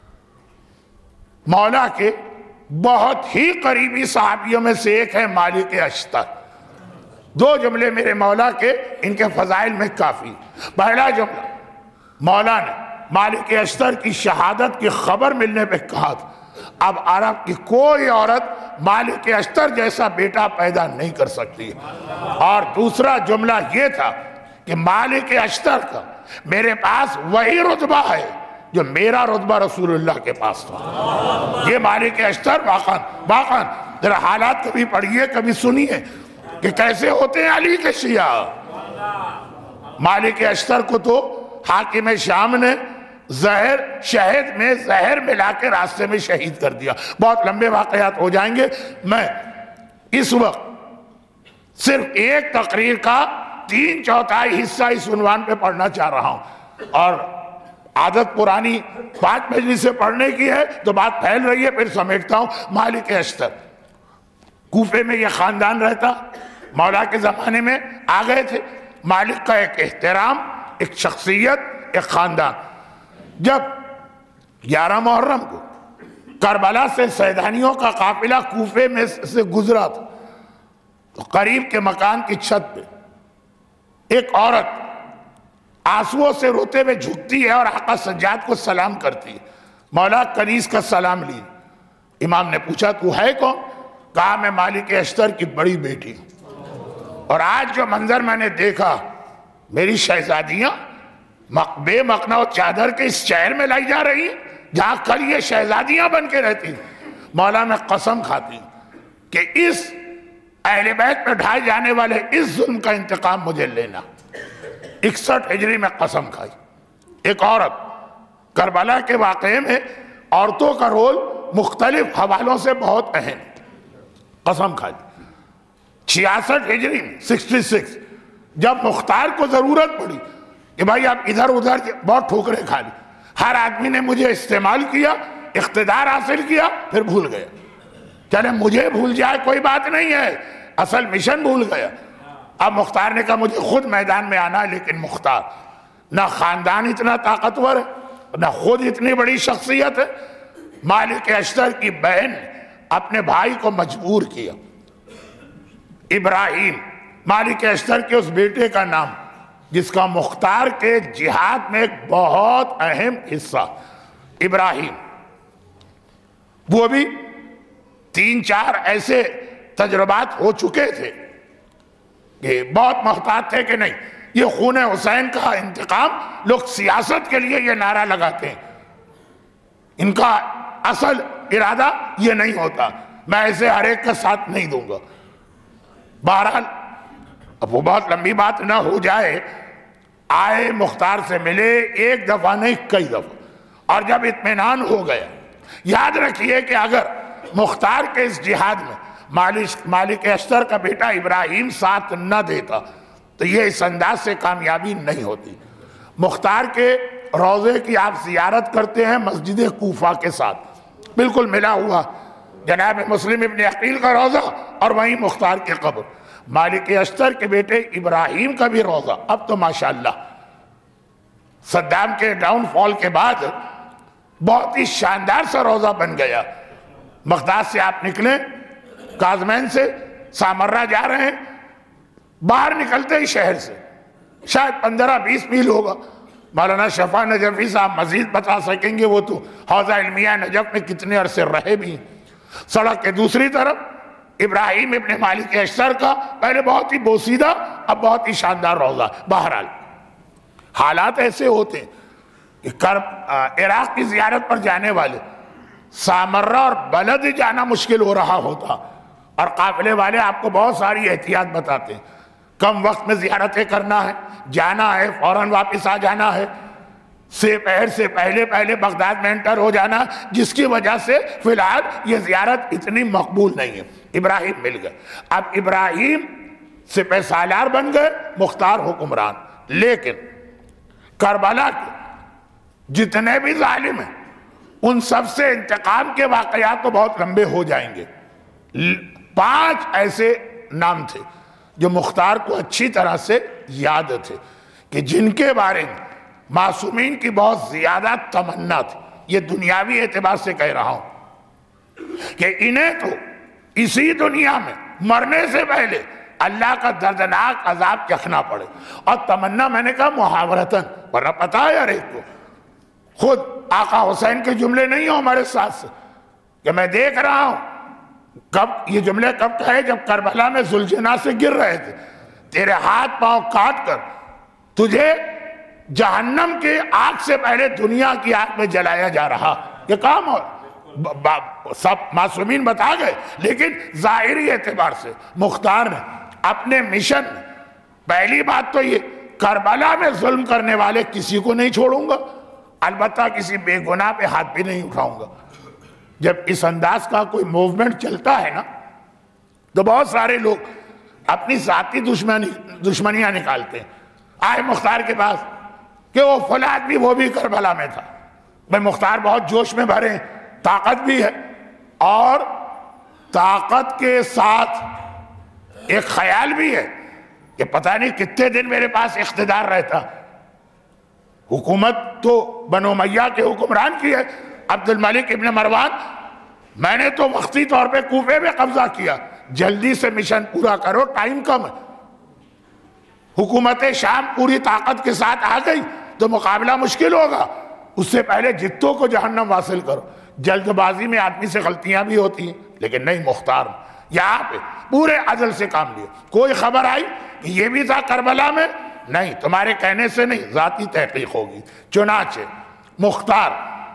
مولا کے بہت ہی قریبی صحابیوں میں سے ایک ہے مالک اشتر۔ 2 جملے میرے مولا کے ان کے فضائل میں کافی۔ پہلا جملہ، مولا نے مالک اشتر کی شہادت کی خبر ملنے پہ کہا تھا اب عرب کی کوئی عورت مالک اشتر جیسا بیٹا پیدا نہیں کر سکتی۔ اور دوسرا جملہ یہ تھا کہ مالک اشتر کا میرے پاس وہی رتبہ ہے جو میرا رتبہ رسول اللہ کے پاس تھا۔ یہ مالک اشتر واقعاً ذرا حالات کبھی پڑھیے کبھی سنیے کہ کیسے ہوتے ہیں علی کے شیعہ۔ مالک اشتر کو تو حاکم شام نے شہد میں زہر ملا کے راستے میں شہید کر دیا۔ بہت لمبے واقعات ہو جائیں گے، میں اس وقت صرف ایک تقریر کا 3/4 حصہ اس عنوان پہ پڑھنا چاہ رہا ہوں، اور عادت پرانی 5 مجلسیں پڑھنے کی ہے تو بات پھیل رہی ہے، پھر سمیٹتا ہوں۔ مالک اشتر کوفے میں یہ خاندان رہتا، مولا کے زمانے میں آ گئے تھے۔ مالک کا ایک احترام، ایک شخصیت، ایک خاندان۔ جب 11 محرم کو کربلا سے سیدانیوں کا قافلہ کوفے میں سے گزرا تھا تو قریب کے مکان کی چھت پہ ایک عورت آنسوؤں سے روتے ہوئے جھکتی ہے اور آقا سجاد کو سلام کرتی ہے۔ مولا کنیز کا سلام لی۔ امام نے پوچھا تو ہے کون؟ کہا میں مالک اشتر کی بڑی بیٹی ہوں، اور آج جو منظر میں نے دیکھا، میری شہزادیاں بے مقنع و چادر کے اس شہر میں لائی جا رہی ہیں جہاں کل یہ شہزادیاں بن کے رہتی ہیں۔ مولا میں قسم کھاتی ہوں کہ اس اہل بیت پہ ڈھائے جانے والے اس ظلم کا انتقام مجھے لینا۔ 61 ہجری میں قسم کھائی۔ ایک عورت، کربلا کے واقعے میں عورتوں کا رول مختلف حوالوں سے بہت اہم، قسم کھائی۔ 66 ہجری میں 66 جب مختار کو ضرورت پڑی کہ بھائی آپ ادھر ادھر بہت ٹھوکریں کھا لی، ہر آدمی نے مجھے استعمال کیا، اقتدار حاصل کیا، پھر بھول گیا۔ چلے مجھے بھول جائے کوئی بات نہیں ہے، اصل مشن بھول گیا۔ اب مختار نے کہا مجھے خود میدان میں آنا ہے، لیکن مختار نہ خاندان اتنا طاقتور ہے، نہ خود اتنی بڑی شخصیت ہے۔ مالک اشتر کی بہن نے اپنے بھائی کو مجبور کیا۔ ابراہیم، مالک اشتر کے اس بیٹے کا نام جس کا مختار کے جہاد میں ایک بہت اہم حصہ، ابراہیم، وہ بھی 3-4 ایسے تجربات ہو چکے تھے کہ بہت محتاط تھے کہ نہیں یہ خون حسین کا انتقام، لوگ سیاست کے لیے یہ نعرہ لگاتے ہیں، ان کا اصل ارادہ یہ نہیں ہوتا، میں ایسے ہر ایک کا ساتھ نہیں دوں گا۔ بہرحال اب وہ بہت لمبی بات نہ ہو جائے، آئے مختار سے ملے، ایک دفعہ نہیں کئی دفعہ، اور جب اطمینان ہو گیا، یاد رکھیے کہ اگر مختار کے اس جہاد میں مالک اشتر کا بیٹا ابراہیم ساتھ نہ دیتا تو یہ اس انداز سے کامیابی نہیں ہوتی۔ مختار کے روضے کی آپ زیارت کرتے ہیں مسجد کوفہ کے ساتھ، بالکل ملا ہوا جناب مسلم ابن عقیل کا روضہ اور وہیں مختار کی قبر، مالک اشتر کے بیٹے ابراہیم کا بھی روضہ۔ اب تو ماشاءاللہ صدام کے ڈاؤن فال کے بعد بہت ہی شاندار سا روضہ بن گیا۔ بغداد سے آپ نکلیں، کاظمین سے سامرہ جا رہے ہیں، باہر نکلتے ہی شہر سے شاید 15-20 میل ہوگا۔ مولانا شفا نجفی صاحب مزید بتا سکیں گے، وہ تو حوزہ علمیہ نجف میں کتنے عرصے رہے بھی ہیں۔ سڑک کے دوسری طرف ابراہیم ابن مالک اشتر کا پہلے بہت ہی بوسیدہ، اب بہت ہی شاندار روضہ۔ بہرحال حالات ایسے ہوتے ہیں کہ عراق کی زیارت پر جانے والے سامرہ اور بلد جانا مشکل ہو رہا ہوتا، اور قافلے والے آپ کو بہت ساری احتیاط بتاتے ہیں، کم وقت میں زیارتیں کرنا ہے، جانا ہے، فوراً واپس آ جانا ہے، پہر سے پہلے بغداد میں انٹر ہو جانا، جس کی وجہ سے فی الحال یہ زیارت اتنی مقبول نہیں ہے۔ ابراہیم مل گئے، اب ابراہیم سپہ سالار بن گئے، مختار حکمران، لیکن کربلا کے جتنے بھی ظالم ہیں ان سب سے انتقام کے واقعات تو بہت لمبے ہو جائیں گے۔ 5 ایسے نام تھے جو مختار کو اچھی طرح سے یاد تھے کہ جن کے بارے میں معصومین کی بہت زیادہ تمنا تھی۔ یہ دنیاوی اعتبار سے کہہ رہا ہوں کہ انہیں تو اسی دنیا میں مرنے سے پہلے اللہ کا دردناک عذاب چکھنا پڑے، اور تمنا میں نے کہا محاورتاً، ورنہ پتا ہے یار ایک کو خود آقا حسین کے جملے نہیں ہوں ہمارے ساتھ سے کہ میں دیکھ رہا ہوں کب یہ جملے کب کہے جب کربلا میں زلجنا سے گر رہے تھے، تیرے ہاتھ پاؤں کاٹ کر تجھے جہنم کی آگ سے پہلے دنیا کی آگ میں جلایا جا رہا. یہ کام ہو سب معصومین بتا گئے، لیکن ظاہری اعتبار سے مختار نے اپنے مشن میں پہلی بات تو یہ کربلا میں ظلم کرنے والے کسی کو نہیں چھوڑوں گا، البتہ کسی بے گناہ پہ ہاتھ بھی نہیں اٹھاؤں گا. جب اس انداز کا کوئی موومنٹ چلتا ہے نا تو بہت سارے لوگ اپنی ذاتی دشمنیاں نکالتے ہیں. آئے مختار کے پاس کہ وہ فلاں آدمی وہ بھی کربلا میں تھا. بھائی مختار بہت جوش میں بھرے ہیں، طاقت بھی ہے، اور طاقت کے ساتھ ایک خیال بھی ہے کہ پتہ نہیں کتنے دن میرے پاس اقتدار رہتا. حکومت تو بنو امیہ کے حکمران کی ہے، عبد الملک ابن مروان. میں نے تو وقتی طور پہ کوفے میں قبضہ کیا، جلدی سے مشن پورا کرو، ٹائم کم ہے. حکومت شام پوری طاقت کے ساتھ آ گئی تو مقابلہ مشکل ہوگا، اس سے پہلے جتوں کو جہنم واصل کرو. جلد بازی میں آدمی سے غلطیاں بھی ہوتی ہیں، لیکن نہیں، مختار یہاں پہ پورے عدل سے کام لیا. کوئی خبر آئی کہ یہ بھی تھا کربلا میں، نہیں، تمہارے کہنے سے نہیں، ذاتی تحقیق ہوگی. چنانچہ مختار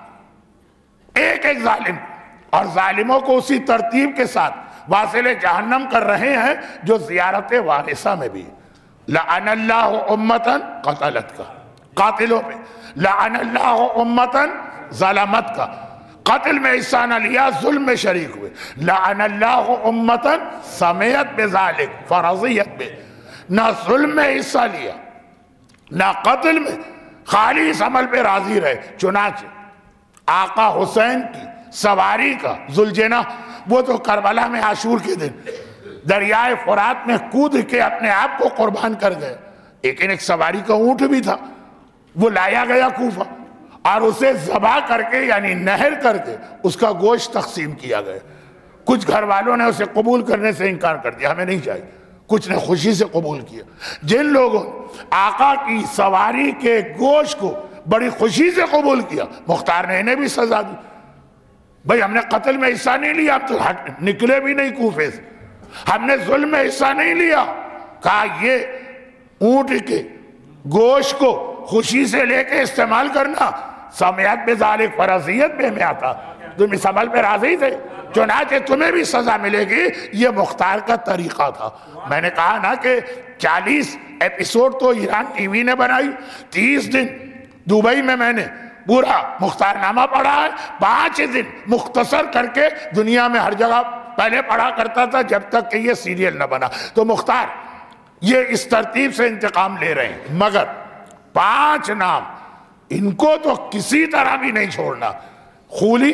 ایک ایک ظالم اور ظالموں کو اسی ترتیب کے ساتھ واصل جہنم کر رہے ہیں جو زیارت وارثہ میں بھی. لعن اللہ امتن قتلت کا، قاتلوں پہ لعن اللہ امتن ظلمت کا، قتل میں حصہ نہ لیا، ظلم میں شریک ہوئے. لعن اللہ امتن سمیت بذالک، فرضیت میں نہ ظلم میں حصہ لیا نہ قتل میں، خالی اس عمل پہ راضی رہے. چنانچہ آقا حسین کی سواری کا ذوالجناح، وہ تو کربلا میں عاشور کے دن دریائے فرات میں کود کے اپنے آپ کو قربان کر گئے. لیکن ایک سواری کا اونٹ بھی تھا، وہ لایا گیا کوفہ اور اسے ذبح کر کے یعنی نہر کر کے اس کا گوشت تقسیم کیا گیا. کچھ گھر والوں نے اسے قبول کرنے سے انکار کر دیا، ہمیں نہیں چاہیے. کچھ نے خوشی سے قبول کیا. جن لوگوں نے آقا کی سواری کے گوشت کو بڑی خوشی سے قبول کیا، مختار نے انہیں بھی سزا دی. بھئی ہم نے قتل میں حصہ نہیں لیا، اب تو نکلے بھی نہیں کوفے سے. ہم نے ظلم میں حصہ نہیں لیا. کہا یہ اونٹ کے گوشت کو خوشی سے لے کے استعمال کرنا سمیت بذالک، فرضیت میں آتا. تم اس عمل پہ راضی تھے، چنانچہ تمہیں بھی سزا ملے گی. یہ مختار کا طریقہ تھا. میں نے کہا نا کہ 40 ایپیسوڈ تو ایران ٹی وی نے بنائی، 30 دن دبئی میں نے پورا مختار نامہ پڑھا ہے. 5 دن مختصر کر کے دنیا میں ہر جگہ پہلے پڑھا کرتا تھا جب تک کہ یہ سیریل نہ بنا. تو مختار یہ اس ترتیب سے انتقام لے رہے ہیں، مگر 5 نام ان کو تو کسی طرح بھی نہیں چھوڑنا. خولی،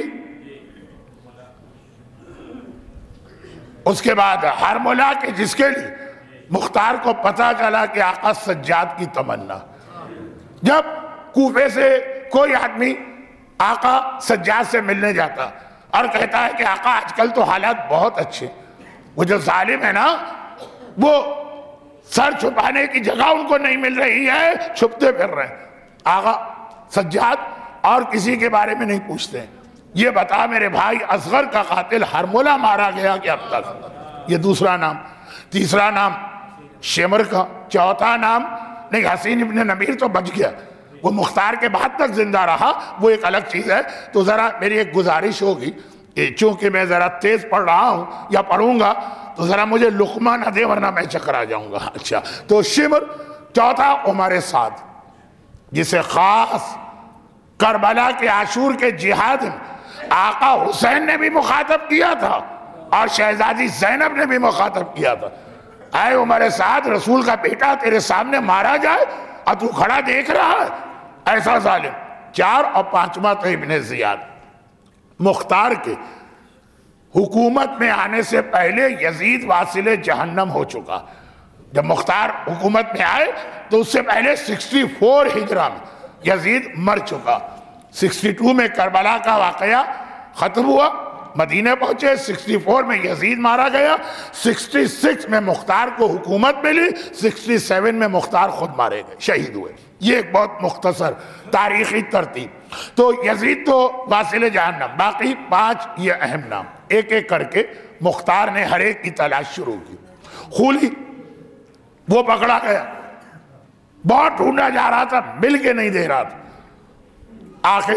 اس کے بعد ہرملہ کے جس کے لیے مختار کو پتا چلا کہ آقا سجاد کی تمنا. جب کوفے سے کوئی آدمی آقا سجاد سے ملنے جاتا اور کہتا ہے کہ آقا آج کل تو حالات بہت اچھے، وہ جو ظالم ہے نا وہ سر چھپانے کی جگہ ان کو نہیں مل رہی ہے، چھپتے پھر رہے ہیں. آقا سجاد اور کسی کے بارے میں نہیں پوچھتے ہیں. یہ بتا میرے بھائی اصغر کا قاتل ہرملہ مارا گیا کہ اب تک؟ یہ دوسرا نام. تیسرا نام شمر کا. چوتھا نام نہیں، حسین ابن نمیر تو بچ گیا، وہ مختار کے بعد تک زندہ رہا، وہ ایک الگ چیز ہے. تو ذرا میری ایک گزارش ہوگی کہ چونکہ میں ذرا تیز پڑھ رہا ہوں یا پڑھوں گا تو ذرا مجھے لقمہ نہ دے ورنہ میں چکر آ جاؤں گا. اچھا، تو شمر. چوتھا عمر سعد، جسے خاص کربلا کے عاشور کے جہاد میں آقا حسین نے بھی مخاطب کیا تھا اور شہزادی زینب نے بھی مخاطب کیا تھا. اے عمر سعد، رسول کا بیٹا تیرے سامنے مارا جائے اور تو کھڑا دیکھ رہا ہے، ایسا ظالم. 4 اور 5واں تو ابن زیاد. مختار کے حکومت میں آنے سے پہلے یزید واصل جہنم ہو چکا. جب مختار حکومت میں آئے تو اس سے پہلے 64 ہجرہ میں یزید مر چکا. 62 میں کربلا کا واقعہ ختم ہوا، مدینہ پہنچے. 64 میں یزید مارا گیا. 66 میں مختار کو حکومت ملی. 67 میں مختار خود مارے گئے، شہید ہوئے. یہ ایک بہت مختصر تاریخی ترتیب. تو یزید تو واصل جہنم، باقی 5 یہ اہم نام. ایک ایک کر کے مختار نے ہر ایک کی تلاش شروع کی. خولی وہ پکڑا گیا، بہت ڈھونڈا جا رہا تھا، مل کے نہیں دے رہا تھا. آخر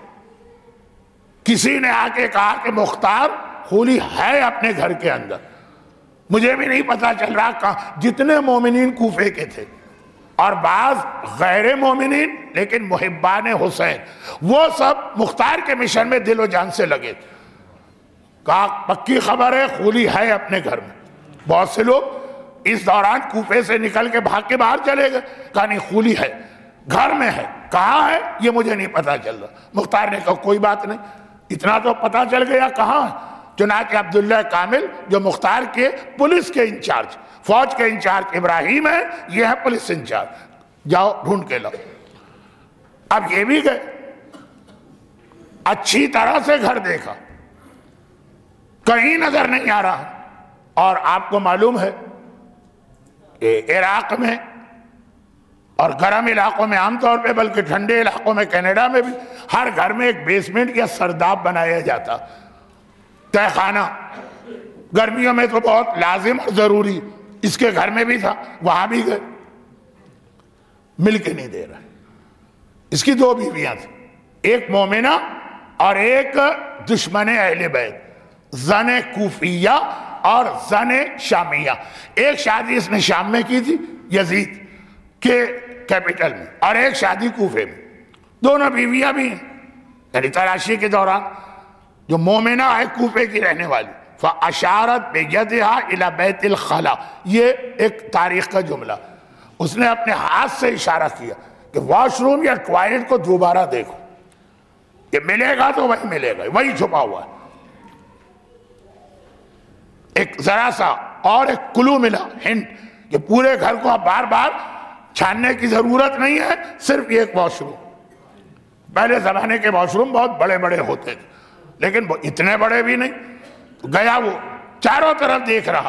کسی نے آ کے کہا کہ مختار خولی ہے اپنے گھر کے اندر. مجھے بھی نہیں پتا چل رہا کہاں. جتنے مومنین کوفے کے تھے اور بعض غیر مومنین لیکن محبان حسین، وہ سب مختار کے مشن میں دل و جان سے لگے. کہا پکی خبر ہے خولی ہے اپنے گھر میں. بہت سے لوگ اس دوران کوفے سے نکل کے بھاگ کے باہر چلے گئے. کہا نہیں، خولی ہے، گھر میں ہے. کہاں ہے یہ مجھے نہیں پتا چل رہا. مختار نے کہا کوئی بات نہیں، اتنا تو پتا چل گیا کہاں ہے. چنانچہ عبداللہ کامل جو مختار کے پولیس کے انچارج، فوج کے انچارج ابراہیم ہے، یہ ہے پولیس انچارج، جاؤ ڈھونڈ کے لاؤ. اب یہ بھی گئے، اچھی طرح سے گھر دیکھا، کہیں نظر نہیں آ رہا. اور آپ کو معلوم ہے کہ عراق میں اور گرم علاقوں میں عام طور پہ، بلکہ ٹھنڈے علاقوں میں کینیڈا میں بھی، ہر گھر میں ایک بیسمنٹ یا سرداب بنایا جاتا، تہ خانہ. گرمیوں میں تو بہت لازم اور ضروری. اس کے گھر میں بھی تھا، وہاں بھی گئے، مل کے نہیں دے رہے. اس کی دو بیویاں تھیں، ایک مومنہ اور ایک دشمن اہل بیت، زن کوفیہ اور زن شامیہ. ایک شادی اس نے شام میں کی تھی، یزید کے کیپٹل میں، اور ایک شادی کوفے میں. دونوں بیویاں بھی ہیں. یعنی تلاشی کے دوران جو مومنہ ہے کوفے کی رہنے والی، فَأَشَارَتْ بِيَدِهَا إِلَى بَيْتِ الْخَلَا، یہ ایک تاریخ کا جملہ. اس نے اپنے ہاتھ سے اشارہ کیا کہ واش روم یا ٹوائلٹ کو دوبارہ دیکھو، یہ ملے گا تو وہی ملے گا، وہی چھپا ہوا ہے. ایک ذرا سا اور ایک کلو ملا، ہنٹ، کہ پورے گھر کو اب بار بار چھاننے کی ضرورت نہیں ہے، صرف ایک واش روم. پہلے زمانے کے واش روم بہت بڑے بڑے ہوتے تھے، لیکن وہ اتنے بڑے بھی نہیں. گیا وہ چاروں طرف دیکھ رہا،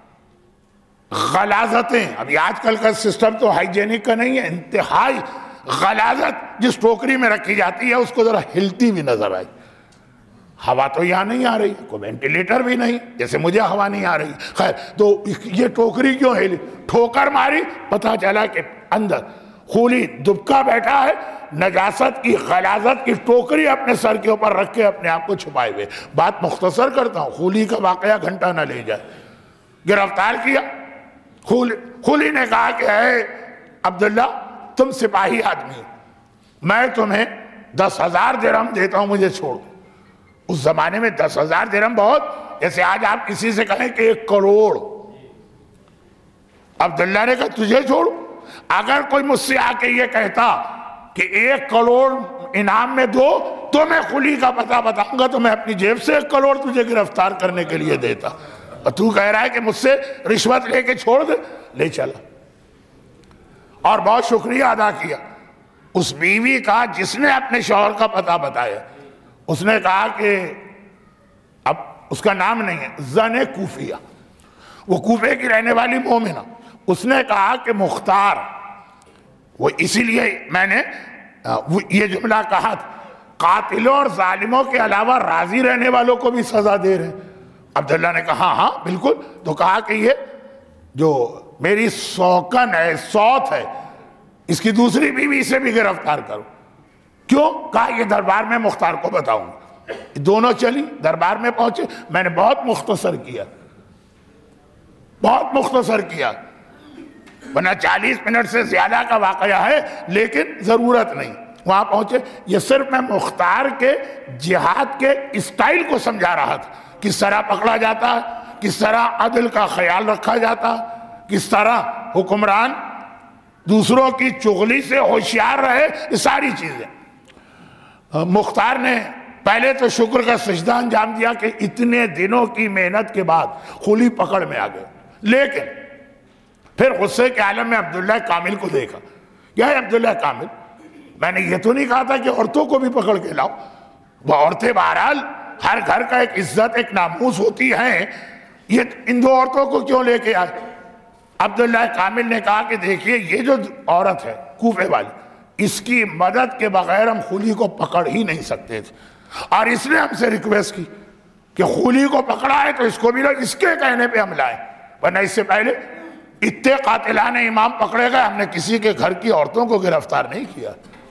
غلاظتیں. ابھی آج کل کا سسٹم تو ہائیجینک کا نہیں ہے، انتہائی غلاظت. جس ٹوکری میں رکھی جاتی ہے اس کو ذرا ہلتی بھی نظر آئی. ہوا تو یہاں نہیں آ رہی، کوئی وینٹیلیٹر بھی نہیں، جیسے مجھے ہوا نہیں آ رہی. خیر، تو یہ ٹوکری کیوں ہلی؟ ٹھوکر ماری، پتہ چلا کہ اندر خولی دبکا بیٹھا ہے، نجاست کی غلاظت کی ٹوکری اپنے سر کے اوپر رکھ کے اپنے آپ کو چھپائے ہوئے. بات مختصر کرتا ہوں، خولی کا واقعہ گھنٹہ نہ لے جائے. گرفتار کیا. خولی نے کہا کہ اے عبداللہ، تم سپاہی آدمی ہو، میں تمہیں 10,000 درہم دیتا ہوں، مجھے چھوڑ. اس زمانے میں 10,000 درہم بہت، جیسے آج آپ کسی سے کہیں کہ 1 کروڑ. عبداللہ نے کہا تجھے چھوڑ. اگر کوئی مجھ سے آ کے یہ کہتا کہ 1 کروڑ انعام میں دو تو میں خولی کا پتہ بتاؤں گا، تو میں اپنی جیب سے 1 کروڑ تجھے گرفتار کرنے کے لیے دیتا. اور تو کہہ رہا ہے کہ مجھ سے رشوت لے کے چھوڑ دے. لے چلا اور بہت شکریہ ادا کیا اس بیوی کا جس نے اپنے شوہر کا پتہ بتایا. اس نے کہا کہ اب اس کا نام نہیں ہے، زن کوفیہ، وہ کوفے کی رہنے والی مومنہ. اس نے کہا کہ مختار، وہ اسی لیے میں نے یہ جملہ کہا تھا، قاتلوں اور ظالموں کے علاوہ راضی رہنے والوں کو بھی سزا دے رہے ہیں. عبداللہ نے کہا ہاں بالکل. تو کہا کہ یہ جو میری سوکن ہے، سوت ہے، اس کی دوسری بیوی اسے بھی گرفتار کرو. کیوں؟ کہا یہ دربار میں مختار کو بتاؤں. دونوں چلی، دربار میں پہنچے. میں نے بہت مختصر کیا، بہت مختصر کیا، ورنہ 40 منٹ سے زیادہ کا واقعہ ہے، لیکن ضرورت نہیں. وہاں پہنچے. یہ صرف میں مختار کے جہاد کے اسٹائل کو سمجھا رہا تھا، کس طرح پکڑا جاتا ہے، کس طرح عدل کا خیال رکھا جاتا ہے، کس طرح حکمران دوسروں کی چغلی سے ہوشیار رہے. یہ ساری چیزیں مختار نے پہلے تو شکر کا سجدہ انجام دیا کہ اتنے دنوں کی محنت کے بعد خولی پکڑ میں آ گئے. لیکن پھر غصے کے عالم میں عبداللہ کامل کو دیکھا. کیا ہے عبداللہ کامل؟ میں نے یہ تو نہیں کہا تھا کہ عورتوں کو بھی پکڑ کے لاؤ. وہ عورتیں بہرحال ہر گھر کا ایک عزت، ایک ناموس ہوتی ہیں، یہ ان 2 عورتوں کو کیوں لے کے آئے؟ عبداللہ کامل نے کہا کہ دیکھیے یہ جو عورت ہے کوفے والی، اس کی مدد کے بغیر ہم خولی کو پکڑ ہی نہیں سکتے تھے. اور اس نے ہم سے ریکویسٹ کی کہ خولی کو پکڑا ہے تو اس کو بھی اس کے کہنے پہ ہم لائیں، ورنہ اس سے پہلے اتنے قاتلان امام پکڑے گئے، ہم نے کسی کے گھر کی عورتوں کو گرفتار نہیں کیا۔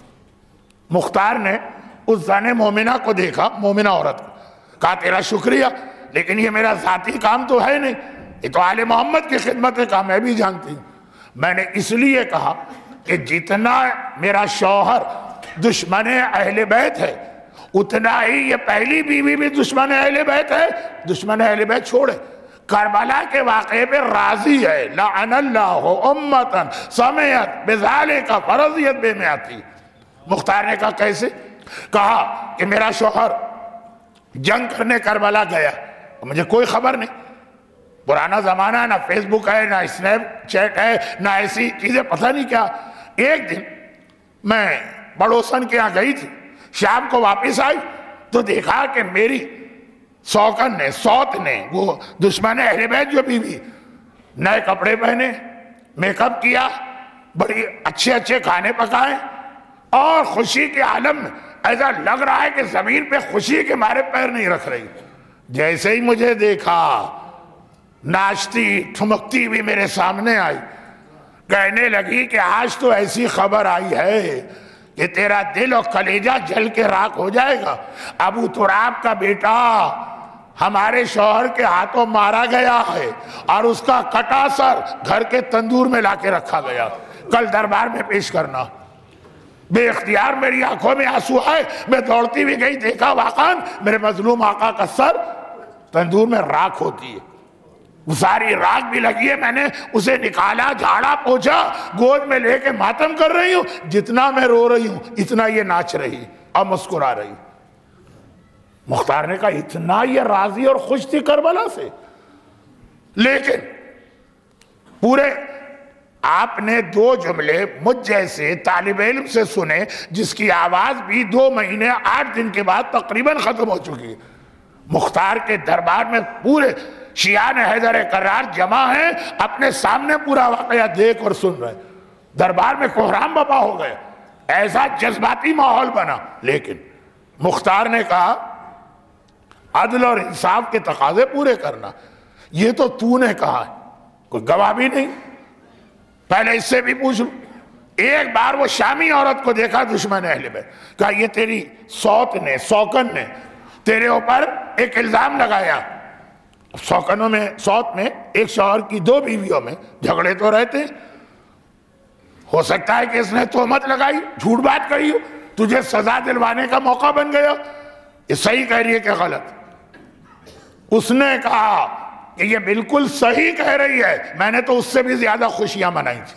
مختار نے اس زن مومنہ کو دیکھا، مومنہ عورت کو، کہا تیرا شکریہ، لیکن یہ میرا ذاتی کام تو ہے نہیں، یہ تو آل محمد کی خدمت کا میں بھی جانتی ہوں۔ میں نے اس لیے کہا کہ جتنا میرا شوہر دشمن اہل بیت ہے اتنا ہی یہ پہلی بیوی بھی دشمن اہل بیت ہے۔ دشمن اہل بیت چھوڑے، کربلا کے واقعے پہ راضی ہے۔ لعن اللہ امتا سمعت بذالک فرضیت بے میاتی۔ مختار نے کہا کیسے؟ کہا کہ میرا شوہر جنگ کرنے کربلا گیا، مجھے کوئی خبر نہیں، پرانا زمانہ، نہ فیس بک ہے، نہ اسنیپ چیٹ ہے، نہ ایسی چیزیں، پتہ نہیں کیا۔ ایک دن میں پڑوسن کے یہاں گئی تھی، شام کو واپس آئی تو دیکھا کہ میری سوکن نے، سوت نے، وہ دشمن اہل بیت جو بیوی، نئے کپڑے پہنے، میک اپ کیا، بڑی اچھے اچھے کھانے پکائے، اور خوشی کے عالم میں ایسا لگ رہا ہے کہ زمین پہ خوشی کے مارے پیر نہیں رکھ رہی۔ جیسے ہی مجھے دیکھا ناچتی ٹھمکتی بھی میرے سامنے آئی، کہنے لگی کہ آج تو ایسی خبر آئی ہے کہ تیرا دل اور کلیجہ جل کے راکھ ہو جائے گا۔ ابو تراب کا بیٹا ہمارے شوہر کے ہاتھوں مارا گیا ہے اور اس کا کٹا سر گھر کے تندور میں لا کے رکھا گیا، کل دربار میں پیش کرنا۔ بے اختیار میری آنکھوں میں آنسو آئے، میں دوڑتی بھی گئی، دیکھا واقعاً میرے مظلوم آقا کا سر تندور میں راکھ ہوتی ہے، وہ ساری راکھ بھی لگی ہے۔ میں نے اسے نکالا، جھاڑا پوچھا، گود میں لے کے ماتم کر رہی ہوں، جتنا میں رو رہی ہوں اتنا یہ ناچ رہی اور مسکرا رہی۔ مختار نے کہا اتنا یہ راضی اور خوش تھی کربلا سے، لیکن پورے آپ نے دو جملے مجھ جیسے طالب علم سے سنے جس کی آواز بھی 2 مہینے 8 دن کے بعد تقریباً ختم ہو چکی ہے۔ مختار کے دربار میں پورے شیعان حیدر کرار جمع ہیں، اپنے سامنے پورا واقعہ دیکھ اور سن رہے، دربار میں کوہرام بپا ہو گئے، ایسا جذباتی ماحول بنا۔ لیکن مختار نے کہا عدل اور انصاف کے تقاضے پورے کرنا، یہ تو نے کہا ہے، کوئی گواہ بھی نہیں، پہلے اس سے بھی پوچھ لوں۔ ایک بار وہ شامی عورت کو دیکھا دشمن اہل بیت، کہا یہ تیری سوکن نے تیرے اوپر ایک الزام لگایا۔ سوکنوں میں، سوت میں ایک شوہر کی 2 بیویوں میں جھگڑے تو رہتے، ہو سکتا ہے کہ اس نے تہمت لگائی، جھوٹ بات کہی ہو، تجھے سزا دلوانے کا موقع بن گیا، یہ صحیح کہہ رہی ہے کہ غلط؟ اس نے کہا کہ یہ بالکل صحیح کہہ رہی ہے، میں نے تو اس سے بھی زیادہ خوشیاں منائی تھی۔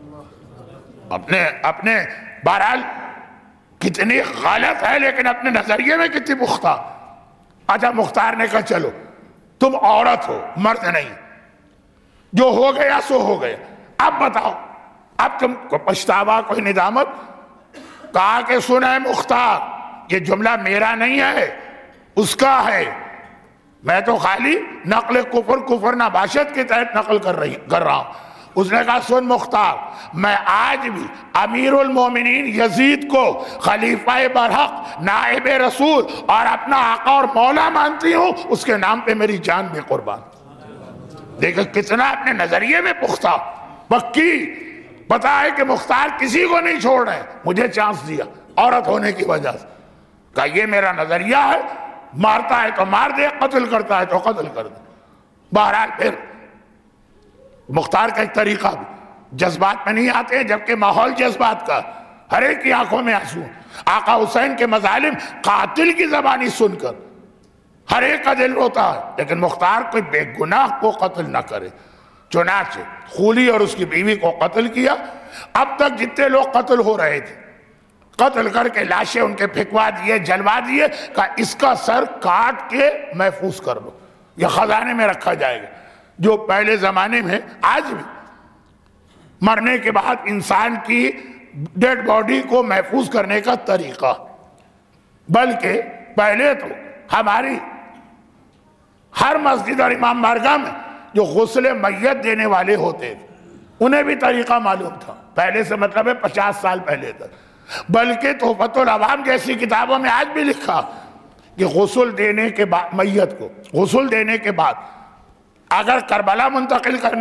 اپنے بہرحال کتنی غلط ہے لیکن اپنے نظریے میں کتنی پختہ۔ اچھا مختار نے کہا چلو تم عورت ہو، مرد نہیں، جو ہو گیا سو ہو گیا، اب بتاؤ اب تم کو پچھتاوا، کوئی ندامت؟ کہا کہ سنیں مختار، یہ جملہ میرا نہیں ہے، اس کا ہے، میں تو خالی نقل کفر نباشت کے تحت نقل کر رہا ہوں۔ اس نے کہا سن مختار، میں آج بھی امیر المومنین یزید کو خلیفہ برحق، نائب رسول اور اپنا آقا اور مولا مانتی ہوں، اس کے نام پہ میری جان بھی قربان۔ دیکھیں کتنا اپنے نظریے میں پختہ، پکی، پتا ہے کہ مختار کسی کو نہیں چھوڑ رہے، مجھے چانس دیا عورت ہونے کی وجہ سے، کہا یہ میرا نظریہ ہے، مارتا ہے تو مار دے، قتل کرتا ہے تو قتل کر دے۔ بہرحال پھر مختار کا ایک طریقہ بھی، جذبات میں نہیں آتے جبکہ ماحول جذبات کا، ہر ایک کی آنکھوں میں آنسو، آقا حسین کے مظالم قاتل کی زبانی سن کر ہر ایک کا دل روتا ہے، لیکن مختار کوئی بے گناہ کو قتل نہ کرے، چنانچہ خولی اور اس کی بیوی کو قتل کیا۔ اب تک جتنے لوگ قتل ہو رہے تھے قتل کر کے لاشیں ان کے پھینکوا دیے، جلوا دیے، کہا اس کا سر کاٹ کے محفوظ کر دو، یہ خزانے میں رکھا جائے گا۔ جو پہلے زمانے میں آج بھی مرنے کے بعد انسان کی ڈیڈ باڈی کو محفوظ کرنے کا طریقہ، بلکہ پہلے تو ہماری ہر مسجد اور امام بارگاہ میں جو غسل میت دینے والے ہوتے تھے انہیں بھی طریقہ معلوم تھا، پہلے سے مطلب ہے 50 سال پہلے تک، بلکہ تحفۃ العوام جیسی کتابوں میں آج بھی لکھا کہ غسل دینے کے بعد میت کو غسل دینے کے بعد اگر کربلا منتقل کرنا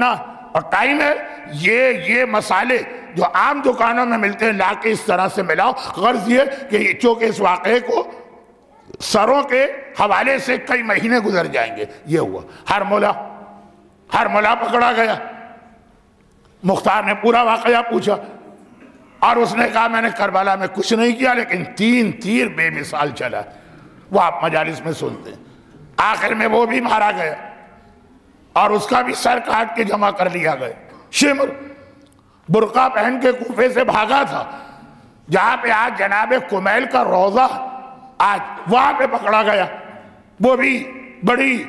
اور ٹائم ہے، یہ مسالے جو عام دکانوں میں ملتے ہیں لا کے اس طرح سے ملاؤ. غرض یہ کہ چونکہ اس واقعے کو سروں کے حوالے سے کئی مہینے گزر جائیں گے. یہ ہوا. ہر مولا پکڑا گیا. مختار نے پورا واقعہ پوچھا اور اس نے کہا میں نے کربلا میں کچھ نہیں کیا لیکن 3 تیر بے مثال چلا. وہ آپ مجالس میں سنتے ہیں. آخر میں وہ بھی مارا گیا اور اس کا بھی سر کاٹ کے جمع کر لیا گیا. شمر برقع پہن کے کوفے سے بھاگا تھا جہاں پہ آج جناب کمیل کا روضہ آج وہاں پہ پکڑا گیا. وہ بھی بڑی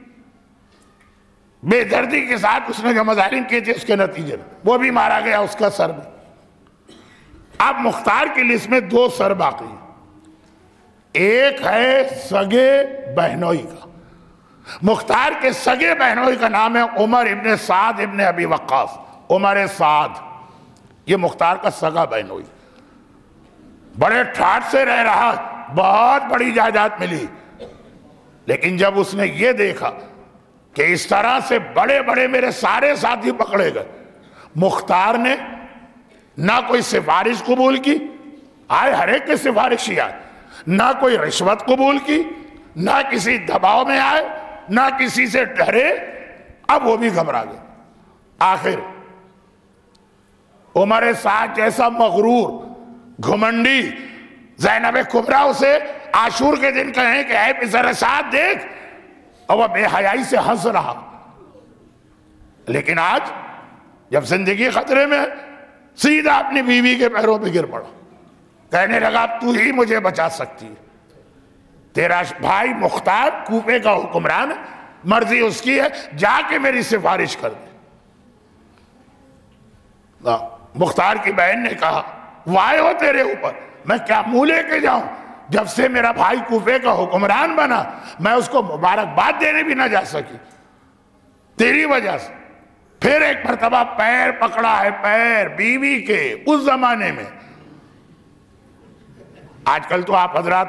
بے دردی کے ساتھ اس نے جو مظاہرین کیے تھے اس کے نتیجے میں وہ بھی مارا گیا، اس کا سر بھی. اب مختار کی لسٹ میں 2 سر باقی ہیں. ایک ہے سگے بہنوئی کا. مختار کے سگے بہنوئی کا نام ہے عمر ابن سعد ابن ابی وقاص. عمر سعد یہ مختار کا سگا بہنوئی. بڑے ٹھاٹ سے رہ رہا، بہت بڑی جائیداد ملی، لیکن جب اس نے یہ دیکھا کہ اس طرح سے بڑے بڑے میرے سارے ساتھی پکڑے گئے، مختار نے نہ کوئی سفارش قبول کی، آئے ہر ایک کے سفارشی آئے، نہ کوئی رشوت قبول کی، نہ کسی دباؤ میں آئے، نہ کسی سے ڈرے. اب وہ بھی گھبرا گئے. آخر عمر سعد جیسا مغرور گھمنڈی زینب کبریٰ اسے عاشور کے دن کہیں کہ اے پسر سعد دیکھ، اور وہ بے حیائی سے ہنس رہا. لیکن آج جب زندگی خطرے میں سیدھا اپنی بیوی کے پیروں پہ گر پڑا، کہنے لگا تو ہی مجھے بچا سکتی ہے. تیرا بھائی مختار کوفے کا حکمران ہے، مرضی اس کی ہے، جا کے میری سفارش کر دے. مختار کی بہن نے کہا وائے ہو تیرے اوپر، میں کیا منہ لے کے جاؤں؟ جب سے میرا بھائی کوفے کا حکمران بنا میں اس کو مبارکباد دینے بھی نہ جا سکی تیری وجہ سے. پھر ایک مرتبہ پیر پکڑا ہے، پیر بیوی کے اس زمانے میں. آج کل تو آپ حضرات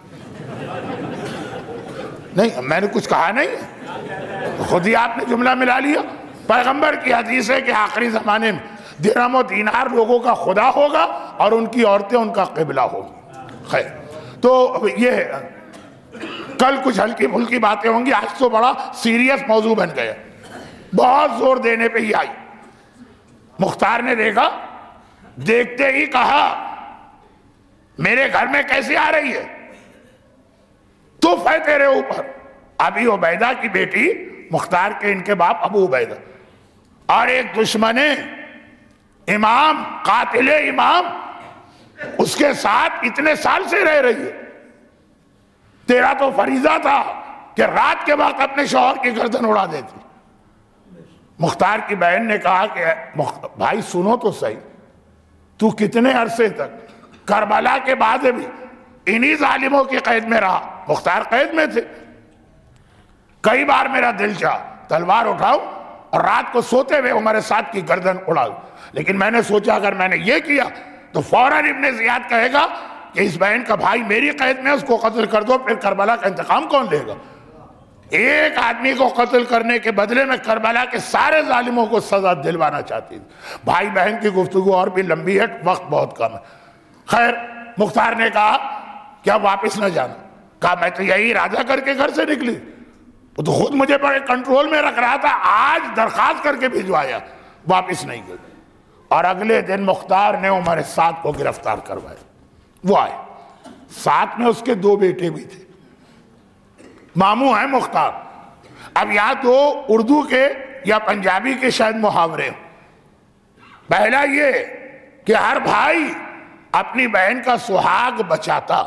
نہیں، میں نے کچھ کہا نہیں، خود ہی آپ نے جملہ ملا لیا. پیغمبر کی حدیث ہے کہ آخری زمانے میں درہم و دینار لوگوں کا خدا ہوگا اور ان کی عورتیں ان کا قبلہ ہوگی. خیر، تو یہ کل کچھ ہلکی پھلکی باتیں ہوں گی، آج تو بڑا سیریس موضوع بن گیا. بہت زور دینے پہ ہی آئی. مختار نے دیکھا، دیکھتے ہی کہا میرے گھر میں کیسے آ رہی ہے؟ تف ہے تیرے اوپر. ابی عبیدہ کی بیٹی مختار کے ان کے باپ ابو عبیدہ، اور ایک دشمن امام، قاتل امام، اس کے ساتھ اتنے سال سے رہ رہی ہے. تیرا تو فریضہ تھا کہ رات کے وقت اپنے شوہر کی گردن اڑا دیتی. مختار کی بہن نے کہا کہ بھائی سنو تو صحیح، تو کتنے عرصے تک کربلا کے بعد بھی انہی ظالموں کی قید میں رہا؟ مختار قید میں تھے. کئی بار میرا دل چاہا تلوار اٹھاؤ اور رات کو سوتے ہوئے عمر سعد کی گردن اڑاؤ، لیکن میں نے سوچا اگر میں نے یہ کیا تو فوراً ابن زیاد کہے گا کہ اس بہن کا بھائی میری قید میں، اس کو قتل کر دو، پھر کربلا کا انتقام کون لے گا؟ ایک آدمی کو قتل کرنے کے بدلے میں کربلا کے سارے ظالموں کو سزا دلوانا چاہتی تھی. بھائی بہن کی گفتگو اور بھی لمبی ہے، وقت بہت کم ہے. خیر، مختار نے کہا کیا واپس نہ جانا؟ کہا میں تو یہی ارادہ کر کے گھر سے نکلی، وہ تو خود مجھے بڑے کنٹرول میں رکھ رہا تھا، آج درخواست کر کے بھجوایا، واپس نہیں گئی. اور اگلے دن مختار نے عمر سعد کو گرفتار کروایا. وہ آئے، ساتھ میں اس کے 2 بیٹے بھی تھے. ماموں ہیں مختار. اب یہاں تو اردو کے یا پنجابی کے شاید محاورے ہوں. پہلا یہ کہ ہر بھائی اپنی بہن کا سہاگ بچاتا.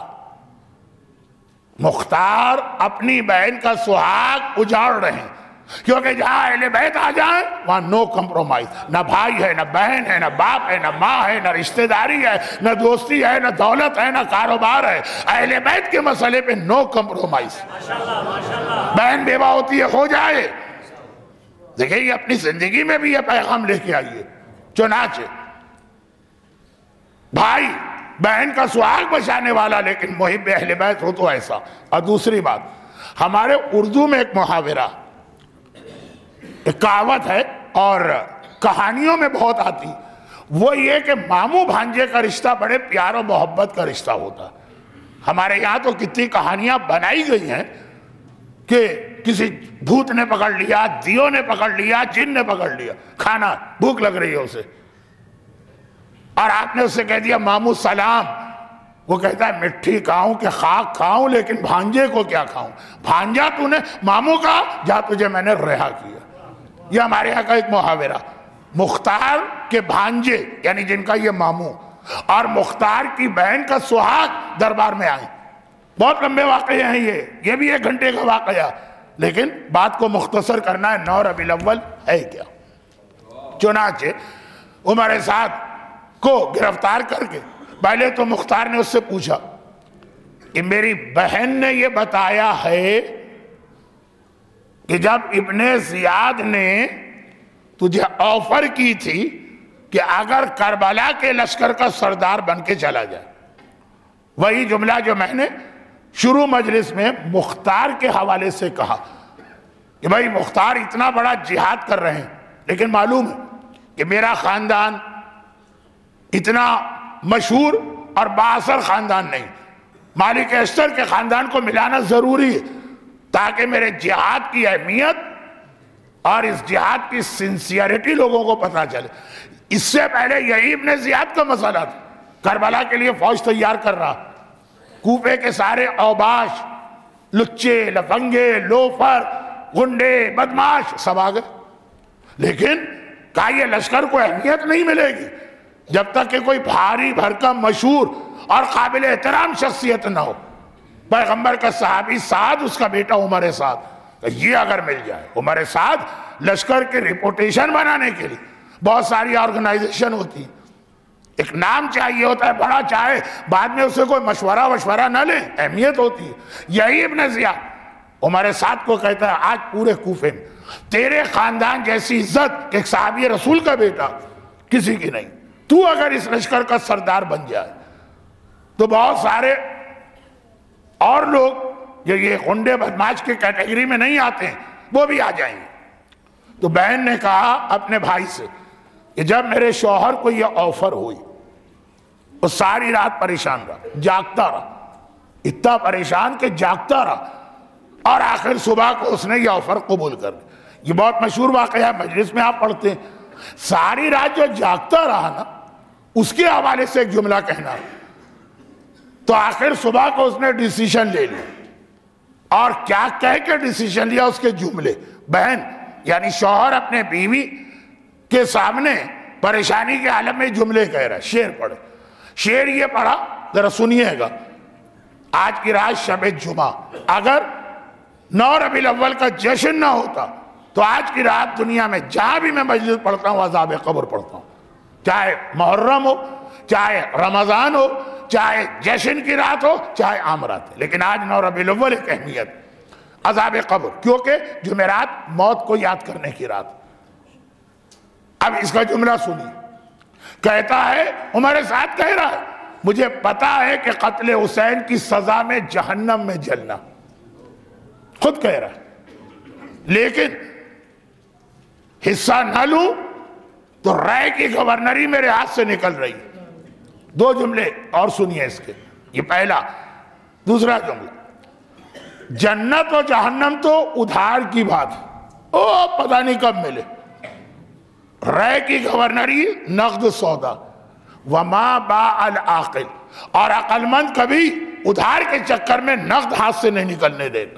مختار اپنی بہن کا سہاگ اجاڑ رہے ہیں، کیونکہ جہاں اہل بیت آ جائیں وہاں نو کمپرومائز. نہ بھائی ہے، نہ بہن ہے، نہ باپ ہے، نہ ماں ہے، نہ رشتہ داری ہے، نہ دوستی ہے، نہ دولت ہے، نہ کاروبار ہے. اہل بیت کے مسئلے پہ نو کمپرومائز. بہن بیوہ ہوتی ہے، ہو جائے. دیکھیں یہ اپنی زندگی میں بھی یہ پیغام لے کے آئیے. چنانچہ بھائی بہن کا سہاگ بچانے والا لیکن محب اہل بیت ہو تو ایسا. اور دوسری بات، ہمارے اردو میں ایک محاورہ، ایک کہاوت ہے اور کہانیوں میں بہت آتی، وہ یہ کہ ماموں بھانجے کا رشتہ بڑے پیار و محبت کا رشتہ ہوتا۔ ہمارے یہاں تو کتنی کہانیاں بنائی گئی ہیں کہ کسی بھوت نے پکڑ لیا، دیو نے پکڑ لیا، جن نے پکڑ لیا، کھانا بھوک لگ رہی ہے اسے، اور آپ نے اسے کہہ دیا ماموں سلام، وہ کہتا ہے مٹھی کھاؤں کہ خاک کھاؤں، لیکن بھانجے کو کیا کھاؤں؟ بھانجا تو نے ماموں کہا، جا تجھے میں نے رہا کیا۔ یہ ہمارے یہاں کا ایک محاورہ، مختار کے بھانجے یعنی جن کا یہ ماموں اور مختار کی بہن کا سہاگ دربار میں آئے۔ بہت لمبے واقعے ہیں یہ بھی 1 گھنٹے کا واقعہ، لیکن بات کو مختصر کرنا ہے، 9 ربیع الاول ہے کیا۔ چنانچہ عمر سعد کو گرفتار کر کے پہلے تو مختار نے اس سے پوچھا کہ میری بہن نے یہ بتایا ہے کہ جب ابن زیاد نے تجھے آفر کی تھی کہ اگر کربلا کے لشکر کا سردار بن کے چلا جائے، وہی جملہ جو میں نے شروع مجلس میں مختار کے حوالے سے کہا کہ بھائی مختار اتنا بڑا جہاد کر رہے ہیں، لیکن معلوم ہے کہ میرا خاندان اتنا مشہور اور بااثر خاندان نہیں، مالک اشتر کے خاندان کو ملانا ضروری ہے تاکہ میرے جہاد کی اہمیت اور اس جہاد کی سنسیئرٹی لوگوں کو پتہ چلے۔ اس سے پہلے یہی ابن زیاد کا مسئلہ تھا، کربلا کے لیے فوج تیار کر رہا، کوفے کے سارے اوباش، لچے، لفنگے، لوفر، گنڈے، بدماش سب آ گئے، لیکن کہا یہ لشکر کو اہمیت نہیں ملے گی جب تک کہ کوئی بھاری بھرکم مشہور اور قابل احترام شخصیت نہ ہو۔ پیغمبر کا صحابی سعد، اس کا بیٹا عمر سعد، یہ اگر مل جائے۔ عمر سعد لشکر کے ریپوٹیشن بنانے کے لیے بہت ساری آرگنائزیشن ہوتی، ایک نام چاہیے ہوتا ہے بڑا، چاہے بعد میں اسے کوئی مشورہ نہ لے، اہمیت ہوتی ہے۔ یہی ابن زیاد عمر سعد کو کہتا ہے آج پورے کوفے میں تیرے خاندان جیسی عزت کہ ایک صحابی رسول کا بیٹا کسی کی نہیں، تو اگر اس لشکر کا سردار بن جائے تو بہت سارے اور لوگ جو یہ غنڈے بدماش کے کیٹیگری میں نہیں آتے ہیں وہ بھی آ جائیں گے۔ تو بہن نے کہا اپنے بھائی سے کہ جب میرے شوہر کو یہ آفر ہوئی وہ ساری رات پریشان رہا، جاگتا رہا، اتنا پریشان کہ جاگتا رہا، اور آخر صبح کو اس نے یہ آفر قبول کر لیا۔ یہ بہت مشہور واقعہ ہے، مجلس میں آپ پڑھتے ہیں۔ ساری رات جو جاگتا رہا نا، اس کے حوالے سے ایک جملہ کہنا، تو آخر صبح کو اس نے ڈیسیشن لے لیا، اور کیا کہہ کے ڈیسیشن لیا اس کے جملے، بہن یعنی شوہر اپنے بیوی کے سامنے پریشانی کے عالم میں جملے کہہ رہا ہے۔ شعر پڑھے، شعر یہ پڑھا، ذرا سنیے گا۔ آج کی رات شب جمعہ، اگر 9 ربیع الاول کا جشن نہ ہوتا تو آج کی رات دنیا میں جہاں بھی میں مجلس پڑھتا ہوں عذاب قبر پڑھتا ہوں، چاہے محرم ہو، چاہے رمضان ہو، چاہے جشن کی رات ہو، چاہے عام رات ہے، لیکن آج 9 ربیع الاول ایک اہمیت، عذاب قبر، کیونکہ جمعرات موت کو یاد کرنے کی رات۔ اب اس کا جملہ سنیے، کہتا ہے عمر سعد کہہ رہا ہے مجھے پتا ہے کہ قتل حسین کی سزا میں جہنم میں جلنا، خود کہہ رہا ہے، لیکن حصہ نہ لوں تو رائے کی گورنری میرے ہاتھ سے نکل رہی۔ 2 جملے اور سنیے اس کے، یہ پہلا۔ دوسرا جملہ، جنت و جہنم تو ادھار کی بات ہے، پتہ نہیں کب ملے، رائے کی گورنری نقد سودا، وما باع العاقل، اور عقل مند کبھی ادھار کے چکر میں نقد ہاتھ سے نہیں نکلنے دیتا۔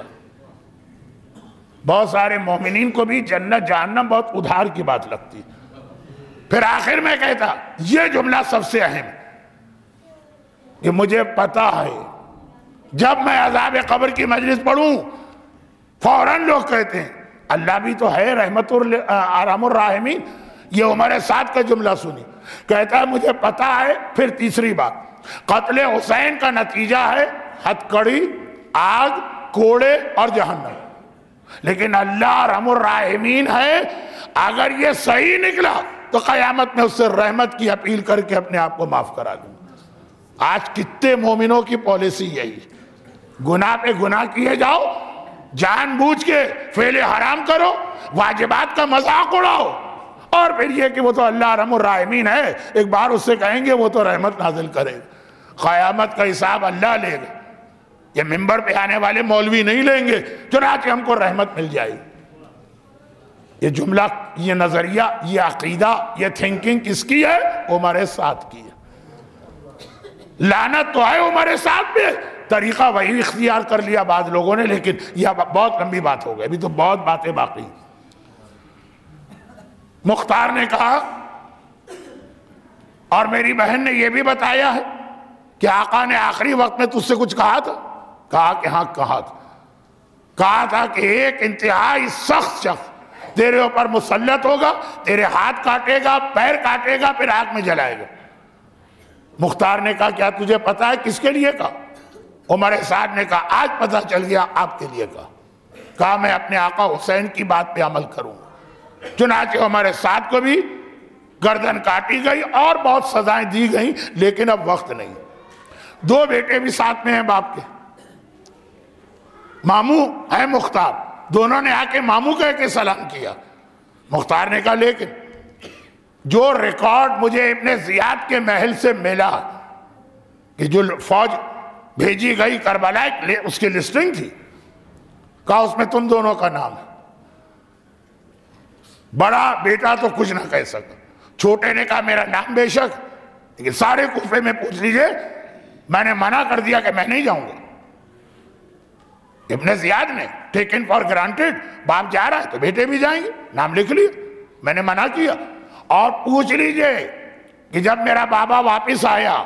بہت سارے مومنین کو بھی جنت جہنم بہت ادھار کی بات لگتی۔ پھر آخر میں کہتا یہ جملہ سب سے اہم ہے کہ مجھے پتا ہے جب میں عذاب قبر کی مجلس پڑھوں فوراً لوگ کہتے ہیں اللہ بھی تو ہے رحمت ارحم الراحمین۔ یہ عمر سعد کا جملہ سنی، کہتا ہے مجھے پتا ہے۔ پھر تیسری بات، قتل حسین کا نتیجہ ہے ہتھکڑی، آگ، کوڑے اور جہنم، لیکن اللہ ارحم الراحمین ہے، اگر یہ صحیح نکلا تو قیامت میں اس سے رحمت کی اپیل کر کے اپنے آپ کو معاف کرا دوں۔ آج کتنے مومنوں کی پالیسی یہی، گناہ پہ گناہ کیے جاؤ، جان بوجھ کے فعل حرام کرو، واجبات کا مذاق اڑاؤ، اور پھر یہ کہ وہ تو اللہ ارحم الراحمین ہے، ایک بار اس سے کہیں گے وہ تو رحمت نازل کرے گا، قیامت کا حساب اللہ لے گا، یہ ممبر پہ آنے والے مولوی نہیں لیں گے، چنانچہ ہم کو رحمت مل جائے گی۔ یہ جملہ، یہ نظریہ، یہ عقیدہ، یہ تھنکنگ کس کی ہے؟ عمر سعد کی ہے۔ لعنت تو ہے عمر سعد پہ، طریقہ وہی اختیار کر لیا بعض لوگوں نے، لیکن یہ بہت لمبی بات ہو گئی، ابھی تو بہت باتیں باقی۔ مختار نے کہا، اور میری بہن نے یہ بھی بتایا ہے کہ آقا نے آخری وقت میں تجھ سے کچھ کہا تھا؟ کہا کہ ہاں کہا تھا کہ ایک انتہائی سخت شخص تیرے اوپر مسلط ہوگا، تیرے ہاتھ کاٹے گا، پیر کاٹے گا، پھر آگ میں جلائے گا۔ مختار نے کہا کیا تجھے پتا ہے کس کے لیے کہا؟ عمر سعد نے کہا آج پتا چل گیا آپ کے لیے کہا میں اپنے آقا حسین کی بات پہ عمل کروں گا۔ چنانچہ عمر سعد کو بھی گردن کاٹی گئی اور بہت سزائیں دی گئیں، لیکن اب وقت نہیں۔ دو بیٹے بھی ساتھ میں ہیں باپ کے، ماموں ہے مختار، دونوں نے آ کے ماموں کہہ کے سلام کیا۔ مختار نے کہا لیکن جو ریکارڈ مجھے ابن زیاد کے محل سے ملا کہ جو فوج بھیجی گئی کربلا، اس کی لسٹنگ تھی، کہا اس میں تم دونوں کا نام ہے۔ بڑا بیٹا تو کچھ نہ کہہ سکا، چھوٹے نے کہا میرا نام بے شک، لیکن سارے کوفے میں پوچھ لیجئے، میں نے منع کر دیا کہ میں نہیں جاؤں گا۔ ابن زیاد نے ٹیکن فار گرانٹیڈ، باپ جا رہا ہے تو بیٹے بھی جائیں گے، نام لکھ لیا، میں نے منع کیا۔ اور پوچھ لیجئے کہ جب میرا بابا واپس آیا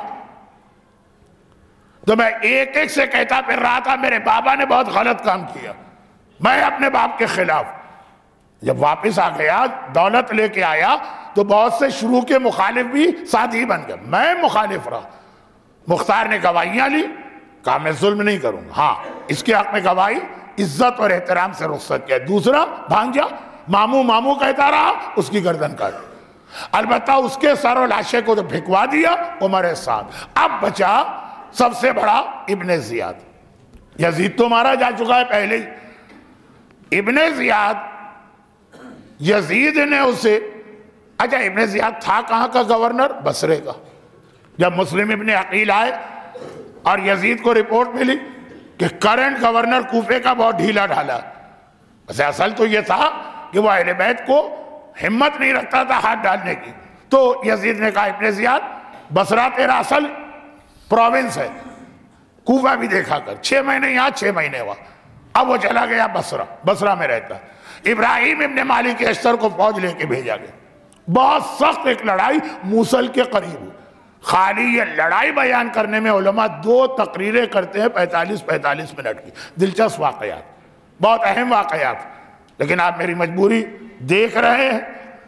تو میں ایک ایک سے کہتا پھر رہا تھا میرے بابا نے بہت غلط کام کیا، میں اپنے باپ کے خلاف۔ جب واپس آ گیا، دولت لے کے آیا، تو بہت سے شروع کے مخالف بھی ساتھی بن گئے، میں مخالف رہا۔ مختار نے گواہیاں لی، کہا میں ظلم نہیں کروں گا، ہاں اس کے حق میں گواہی عزت اور احترام سے رخصت کیا۔ دوسرا بھانجا ماموں کہتا رہا، اس کی گردن کاٹی، البتہ اس کے سر و لاشے کو تو پھینکوا دیا عمر سعد۔ اب بچا سب سے بڑا ابن زیاد۔ یزید تو مارا جا چکا ہے پہلے ہی، ابن زیاد، یزید نے اسے، اچھا ابن زیاد تھا کہاں کا گورنر؟ بصرے کا۔ جب مسلم ابن عقیل آئے اور یزید کو رپورٹ ملی کہ کرنٹ گورنر کوفے کا بہت ڈھیلا ڈھالا، ویسے اصل تو یہ تھا کہ وہ اہل بیت کو ہمت نہیں رکھتا تھا ہاتھ ڈالنے کی، تو یزید نے کہا ابن زیاد بصرہ تیرا اصل پروونس ہے، کوفہ بھی دیکھا کر، 6 مہینے یہاں 6 مہینے وہاں۔ اب وہ چلا گیا بصرہ میں رہتا ہے۔ ابراہیم ابن مالک اشتر کو فوج لے کے بھیجا گیا، بہت سخت ایک لڑائی موصل کے قریب ہوئی۔ خالی یہ لڑائی بیان کرنے میں علماء 2 تقریریں کرتے ہیں 45 منٹ کی، دلچسپ واقعات، بہت اہم واقعات، لیکن آپ میری مجبوری دیکھ رہے ہیں۔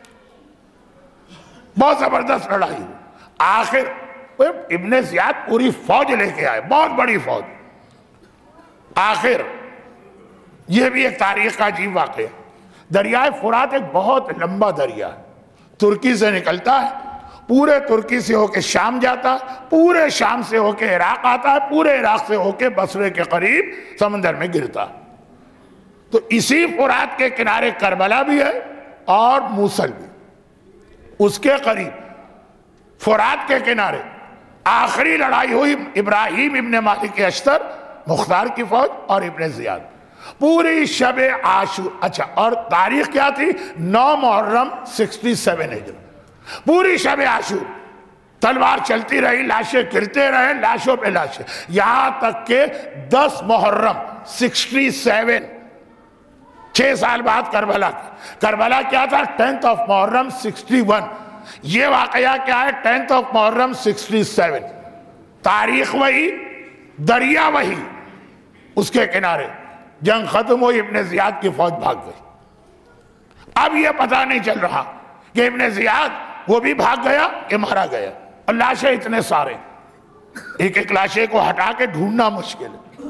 بہت زبردست لڑائی ہوئی، آخر ابن زیاد پوری فوج لے کے آئے، بہت بڑی فوج۔ آخر یہ بھی ایک تاریخ کا عجیب واقعہ، دریائے فرات ایک بہت لمبا دریا ہے، ترکی سے نکلتا ہے، پورے ترکی سے ہو کے شام جاتا ہے، پورے شام سے ہو کے عراق آتا ہے، پورے عراق سے ہو کے بصرے کے قریب سمندر میں گرتا ہے۔ تو اسی فرات کے کنارے کربلا بھی ہے اور موصل بھی، اس کے قریب فرات کے کنارے آخری لڑائی ہوئی ابراہیم ابن مالک اشتر، مختار کی فوج اور ابن زیاد، پوری شب عاشور۔ اچھا، اور تاریخ کیا تھی؟ 9 محرم 67 ہجری، پوری شب عاشور تلوار چلتی رہی، لاشیں گرتے رہے، لاشوں پہ لاشیں، یہاں تک کہ 10 محرم 67، 6 سال بعد کربلا کیا تھا؟ 10 محرم 61۔ یہ واقعہ کیا ہے؟ 10 محرم 67۔ تاریخ وہی، دریا وہی، اس کے کنارے جنگ ختم ہوئی، ابن زیاد کی فوج بھاگ گئی۔ اب یہ پتہ نہیں چل رہا کہ ابن زیاد وہ بھی بھاگ گیا کہ مارا گیا، اور لاشیں اتنے سارے، ایک ایک لاشے کو ہٹا کے ڈھونڈنا مشکل ہے۔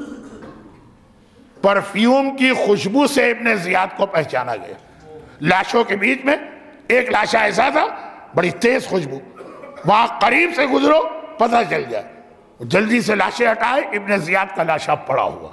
پرفیوم کی خوشبو سے ابن زیاد کو پہچانا گیا، لاشوں کے بیچ میں ایک لاشا ایسا تھا، بڑی تیز خوشبو، وہاں قریب سے گزرو پتہ چل جائے، جلدی سے لاشیں ہٹائے، ابن زیاد کا لاشا پڑا ہوا۔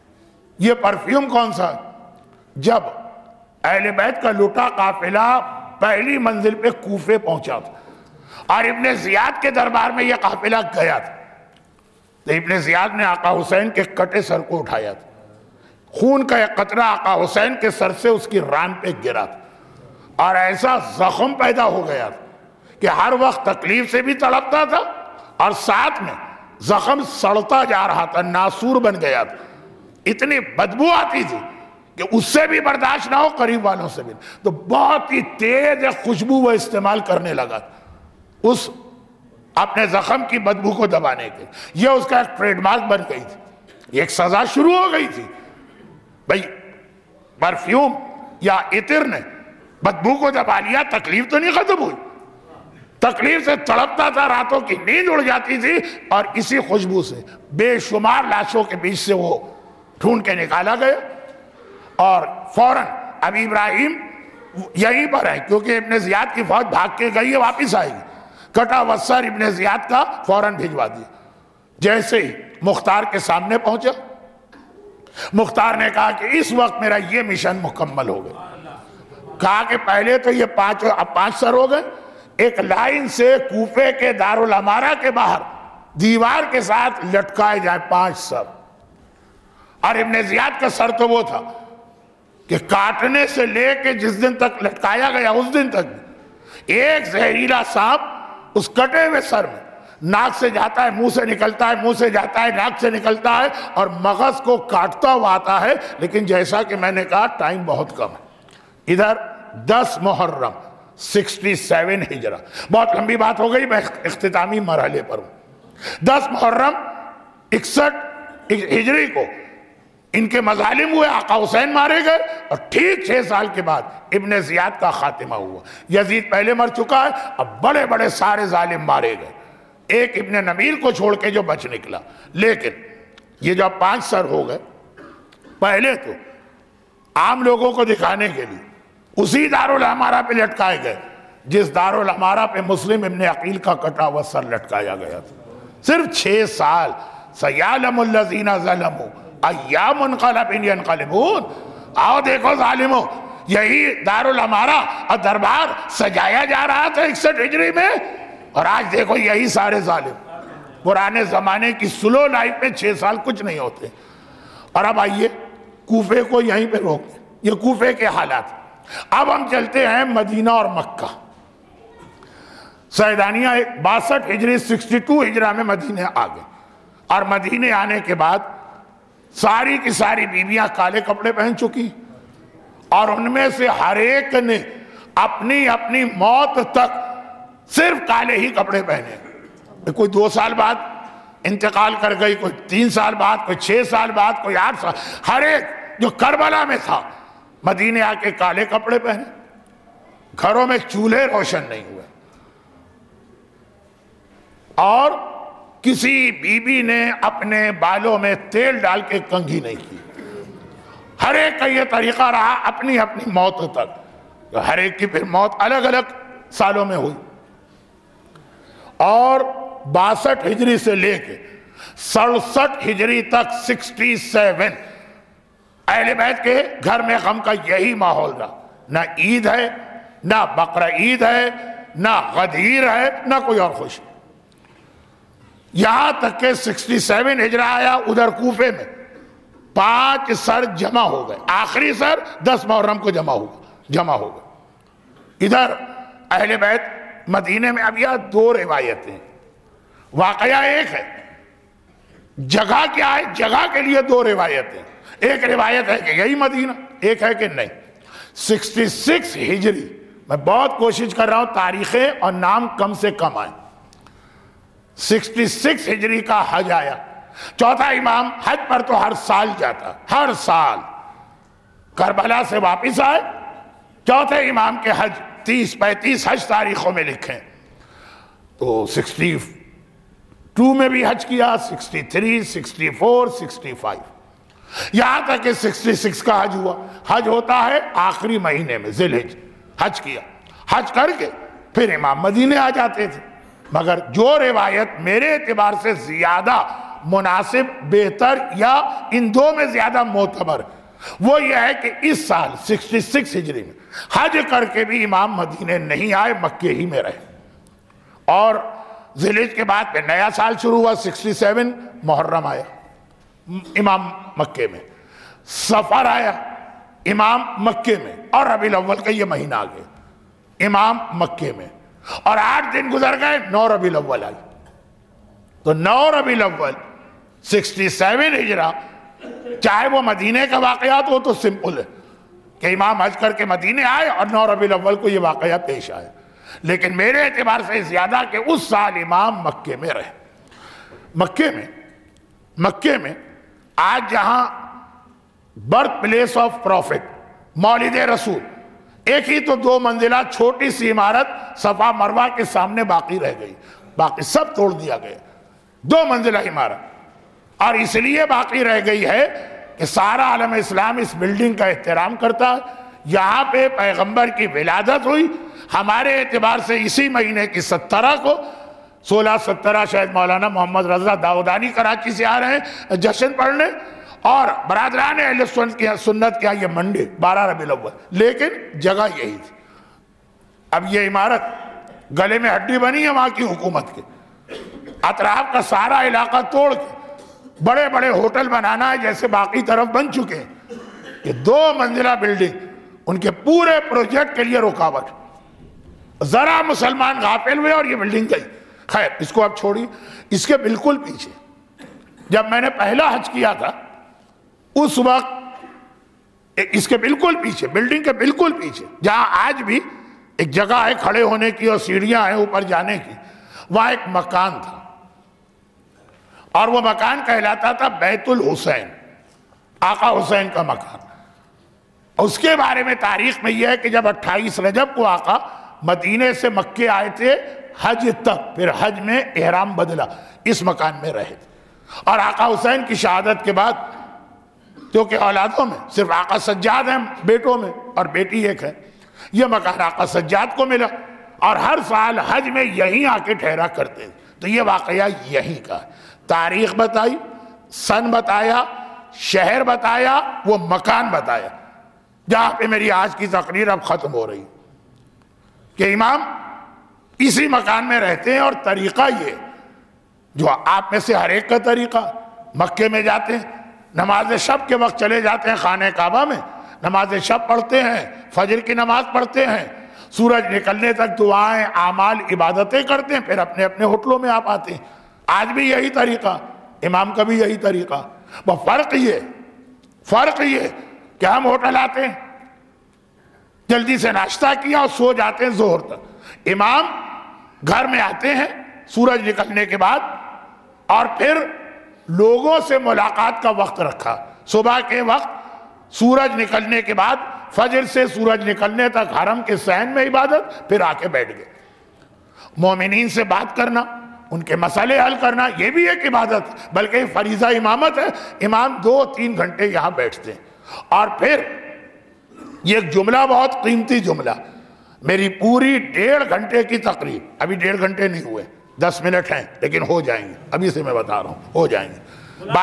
یہ پرفیوم کون سا؟ جب اہل بیت کا لوٹا قافلہ پہلی منزل پہ کوفے پہنچا تھا اور ابن زیاد کے دربار میں یہ قافلہ گیا تھا تو ابن زیاد نے آقا حسین کے کٹے سر کو اٹھایا تھا، خون کا ایک قطرہ آقا حسین کے سر سے اس کی ران پہ گرا تھا اور ایسا زخم پیدا ہو گیا تھا کہ ہر وقت تکلیف سے بھی تڑپتا تھا اور ساتھ میں زخم سڑتا جا رہا تھا، ناسور بن گیا تھا، اتنی بدبو آتی تھی کہ اس سے بھی برداشت نہ ہو، قریب والوں سے بھی، تو بہت ہی تیز ایک خوشبو وہ استعمال کرنے لگا اس اپنے زخم کی بدبو کو دبانے کے۔ یہ اس کا ایک ٹریڈ مارک بن گئی تھی، ایک سزا شروع ہو گئی تھی بھئی پرفیوم یا عطر نے بدبو کو دبا لیا، تکلیف تو نہیں ختم ہوئی، تکلیف سے تڑپتا تھا، راتوں کی نیند اڑ جاتی تھی اور اسی خوشبو سے بے شمار لاشوں کے بیچ سے وہ ڈھونڈ کے نکالا گیا اور فوراً ابھی ابراہیم یہیں پر ہے کیونکہ ابن زیاد کی فوج بھاگ کے گئی ہے، واپس آئے گی، کٹا وسر ابن زیاد کا فوراً بھجوا دیا۔ جیسے ہی مختار کے سامنے پہنچا، مختار نے کہا کہ اس وقت میرا یہ مشن مکمل ہو گیا۔ کہا کہ پہلے تو یہ اب 5 سر ہو گئے، ایک لائن سے کوفے کے دارالامارہ کے باہر دیوار کے ساتھ لٹکائے جائے 5 سر۔ اور ابن زیاد کا سر تو وہ تھا کہ کاٹنے سے لے کے جس دن تک لٹکایا گیا اس دن تک ایک زہریلا سانپ اس کٹے ہوئے سر میں ناک سے جاتا ہے، منہ سے نکلتا ہے، منہ سے جاتا ہے، ناک سے نکلتا ہے اور مغز کو کاٹتا ہوا آتا ہے۔ لیکن جیسا کہ میں نے کہا ٹائم بہت کم ہے، ادھر 10 محرم 67 ہجرہ، بہت لمبی بات ہو گئی، میں اختتامی مرحلے پر ہوں۔ 10 محرم 61 ہجری کو ان کے مظالم ہوئے، آقا حسین مارے گئے اور ٹھیک 6 سال کے بعد ابن زیاد کا خاتمہ ہوا۔ یزید پہلے مر چکا ہے، اب بڑے بڑے سارے ظالم مارے گئے، ایک ابن نمیر کو چھوڑ کے جو بچ نکلا۔ لیکن یہ جو 5 سر ہو گئے، پہلے تو عام لوگوں کو دکھانے کے لیے اسی دارالامارہ پہ لٹکائے گئے جس دارالامارہ پہ مسلم ابن عقیل کا کٹا ہوا سر لٹکایا گیا تھا۔ صرف 6 سال۔ سَيَعْلَمُ الَّذِينَ ظَلَمُوا أَيَّ مُنْقَلَبٍ يَنْقَلِبُونَ۔ آؤ دیکھو ظالموں، یہی دارالامارہ اور دربار سجایا جا رہا تھا 61 ہجری میں، اور آج دیکھو یہی سارے ظالم۔ پرانے زمانے کی سلو لائف میں 6 سال کچھ نہیں ہوتے۔ اور اب آئیے کوفے کو یہیں پہ روک، یہ کوفے کے حالات۔ اب ہم چلتے ہیں مدینہ اور مکہ۔ سیدانیہ 62 ہجری 62 ہجرہ میں مدینہ آ گئے، اور مدینہ آنے کے بعد ساری کی ساری بیویاں کالے کپڑے پہن چکی اور ان میں سے ہر ایک نے اپنی اپنی موت تک صرف کالے ہی کپڑے پہنے۔ کوئی 2 سال بعد انتقال کر گئی، کوئی 3 سال بعد، کوئی 6 سال بعد، کوئی 8 سال، ہر ایک جو کربلا میں تھا مدینے آ کے کالے کپڑے پہنے۔ گھروں میں چولہے روشن نہیں ہوئے اور کسی بی بی نے اپنے بالوں میں تیل ڈال کے کنگھی نہیں کی۔ ہر ایک کا یہ طریقہ رہا اپنی اپنی موت تک، ہر ایک کی پھر موت الگ الگ سالوں میں ہوئی۔ اور 62 ہجری سے لے کے 67 ہجری تک 67 اہل بیت کے گھر میں غم کا یہی ماحول رہا۔ نہ عید ہے، نہ بقرہ عید ہے، نہ غدیر ہے، نہ کوئی اور خوشی۔ یہاں تک کہ 67 ہجرہ آیا، ادھر کوفے میں 5 سر جمع ہو گئے، آخری سر 10 محرم کو جمع ہو گئے۔ ادھر اہل بیت مدینے میں اب یہ 2 روایتیں، واقعہ ایک ہے، جگہ کیا ہے، جگہ کے لیے 2 روایتیں۔ ایک روایت ہے کہ یہی مدینہ، ایک ہے کہ نہیں۔ 66 ہجری، میں بہت کوشش کر رہا ہوں تاریخیں اور نام کم سے کم آئیں۔ 66 ہجری کا حج آیا، چوتھا امام حج پر تو ہر سال جاتا، ہر سال کربلا سے واپس آئے، چوتھے امام کے حج 30-35 حج تاریخوں میں لکھیں، تو 62 میں بھی حج کیا، 63، 64، 65، یہاں تک کہ 66 کا حج ہوا۔ حج ہوتا ہے آخری مہینے میں، ذی الحج، حج کیا، حج کر کے پھر امام مدینے آ جاتے تھے۔ مگر جو روایت میرے اعتبار سے زیادہ مناسب، بہتر یا ان 2 میں زیادہ معتبر، وہ یہ ہے کہ اس سال 66 ہجری میں حج کر کے بھی امام مدینے نہیں آئے، مکے ہی میں رہے، اور ذی الحجہ کے بعد پہ نیا سال شروع ہوا 67 محرم آیا امام مکے میں، سفر آیا امام مکے میں، اور ربیع الاول کا یہ مہینہ آ گیا امام مکے میں، اور 8 دن گزر گئے 9 ربیع الاول آئی، تو 9 ربیع الاول 67 ہجرہ، چاہے وہ مدینے کا واقعات ہو تو سمپل ہے کہ امام حج کر کے مدینے آئے اور 9 ربیع الاول کو یہ واقعہ پیش آئے، لیکن میرے اعتبار سے زیادہ کہ اس سال امام مکے میں رہے۔ مکے میں آج جہاں برتھ پلیس آف پروفٹ، مولد رسول، ایک ہی تو 2 منزلہ چھوٹی سی عمارت صفا مروہ کے سامنے باقی رہ گئی، باقی سب توڑ دیا گیا، 2 منزلہ عمارت، اور اس لیے باقی رہ گئی ہے کہ سارا عالم اسلام اس بلڈنگ کا احترام کرتا ہے۔ یہاں پہ پیغمبر کی ولادت ہوئی، ہمارے اعتبار سے اسی مہینے کی 17 کو، 16/17 شاید مولانا محمد رضا داؤدانی کراچی سے آ رہے ہیں جشن پڑھنے، اور برادران اہل سنت کیا یہ منڈے 12 ربیع الاول، لیکن جگہ یہی تھی۔ اب یہ عمارت گلے میں ہڈی بنی ہے وہاں کی حکومت کے، اطراف کا سارا علاقہ توڑ کے بڑے بڑے ہوٹل بنانا ہے جیسے باقی طرف بن چکے ہیں، یہ 2 منزلہ بلڈنگ ان کے پورے پروجیکٹ کے لیے رکاوٹ، ذرا مسلمان غافل ہوئے اور یہ بلڈنگ گئی۔ خیر اس کو اب چھوڑی، اس کے بالکل پیچھے جب میں نے پہلا حج کیا تھا اس وقت اس کے بالکل پیچھے، بلڈنگ کے بالکل پیچھے، جہاں آج بھی ایک جگہ ہے کھڑے ہونے کی اور سیڑھیاں ہیں اوپر جانے کی، وہاں ایک مکان تھا، اور وہ مکان کہلاتا تھا بیت الحسین، آقا حسین کا مکان۔ اس کے بارے میں تاریخ میں یہ ہے کہ جب 28 رجب کو آقا مدینے سے مکے آئے تھے حج تک، پھر حج میں احرام بدلا، اس مکان میں رہے تھے، اور آقا حسین کی شہادت کے بعد، کیونکہ اولادوں میں صرف آقا سجاد ہیں بیٹوں میں اور بیٹی ایک ہے، یہ مکان آقا سجاد کو ملا، اور ہر سال حج میں یہیں آ کے ٹھہرا کرتے تھے۔ تو یہ واقعہ یہیں کا ہے، تاریخ بتائی، سن بتایا، شہر بتایا، وہ مکان بتایا، جہاں پہ میری آج کی تقریر اب ختم ہو رہی کہ امام اسی مکان میں رہتے ہیں، اور طریقہ یہ جو آپ میں سے ہر ایک کا طریقہ، مکے میں جاتے ہیں، نماز شب کے وقت چلے جاتے ہیں خانہ کعبہ میں، نماز شب پڑھتے ہیں، فجر کی نماز پڑھتے ہیں، سورج نکلنے تک دعائیں، اعمال، عبادتیں کرتے ہیں، پھر اپنے اپنے ہوٹلوں میں آپ آتے ہیں۔ آج بھی یہی طریقہ، امام کا بھی یہی طریقہ، وہ فرق یہ کہ ہم ہوٹل آتے ہیں، جلدی سے ناشتہ کیا اور سو جاتے ہیں ظہر تک، امام گھر میں آتے ہیں سورج نکلنے کے بعد، اور پھر لوگوں سے ملاقات کا وقت رکھا، صبح کے وقت سورج نکلنے کے بعد فجر سے سورج نکلنے تک حرم کے صحن میں عبادت، پھر آ کے بیٹھ گئے۔ مومنین سے بات کرنا، ان کے مسئلے حل کرنا، یہ بھی ایک عبادت بلکہ فریضہ امامت ہے۔ امام 2-3 گھنٹے یہاں بیٹھتے ہیں، اور پھر یہ ایک جملہ بہت قیمتی جملہ، میری پوری 1.5 گھنٹے کی تقریر، ابھی 1.5 گھنٹے نہیں ہوئے، 10 منٹ ہیں لیکن ہو جائیں گے، ابھی سے میں بتا رہا ہوں ہو جائیں گے۔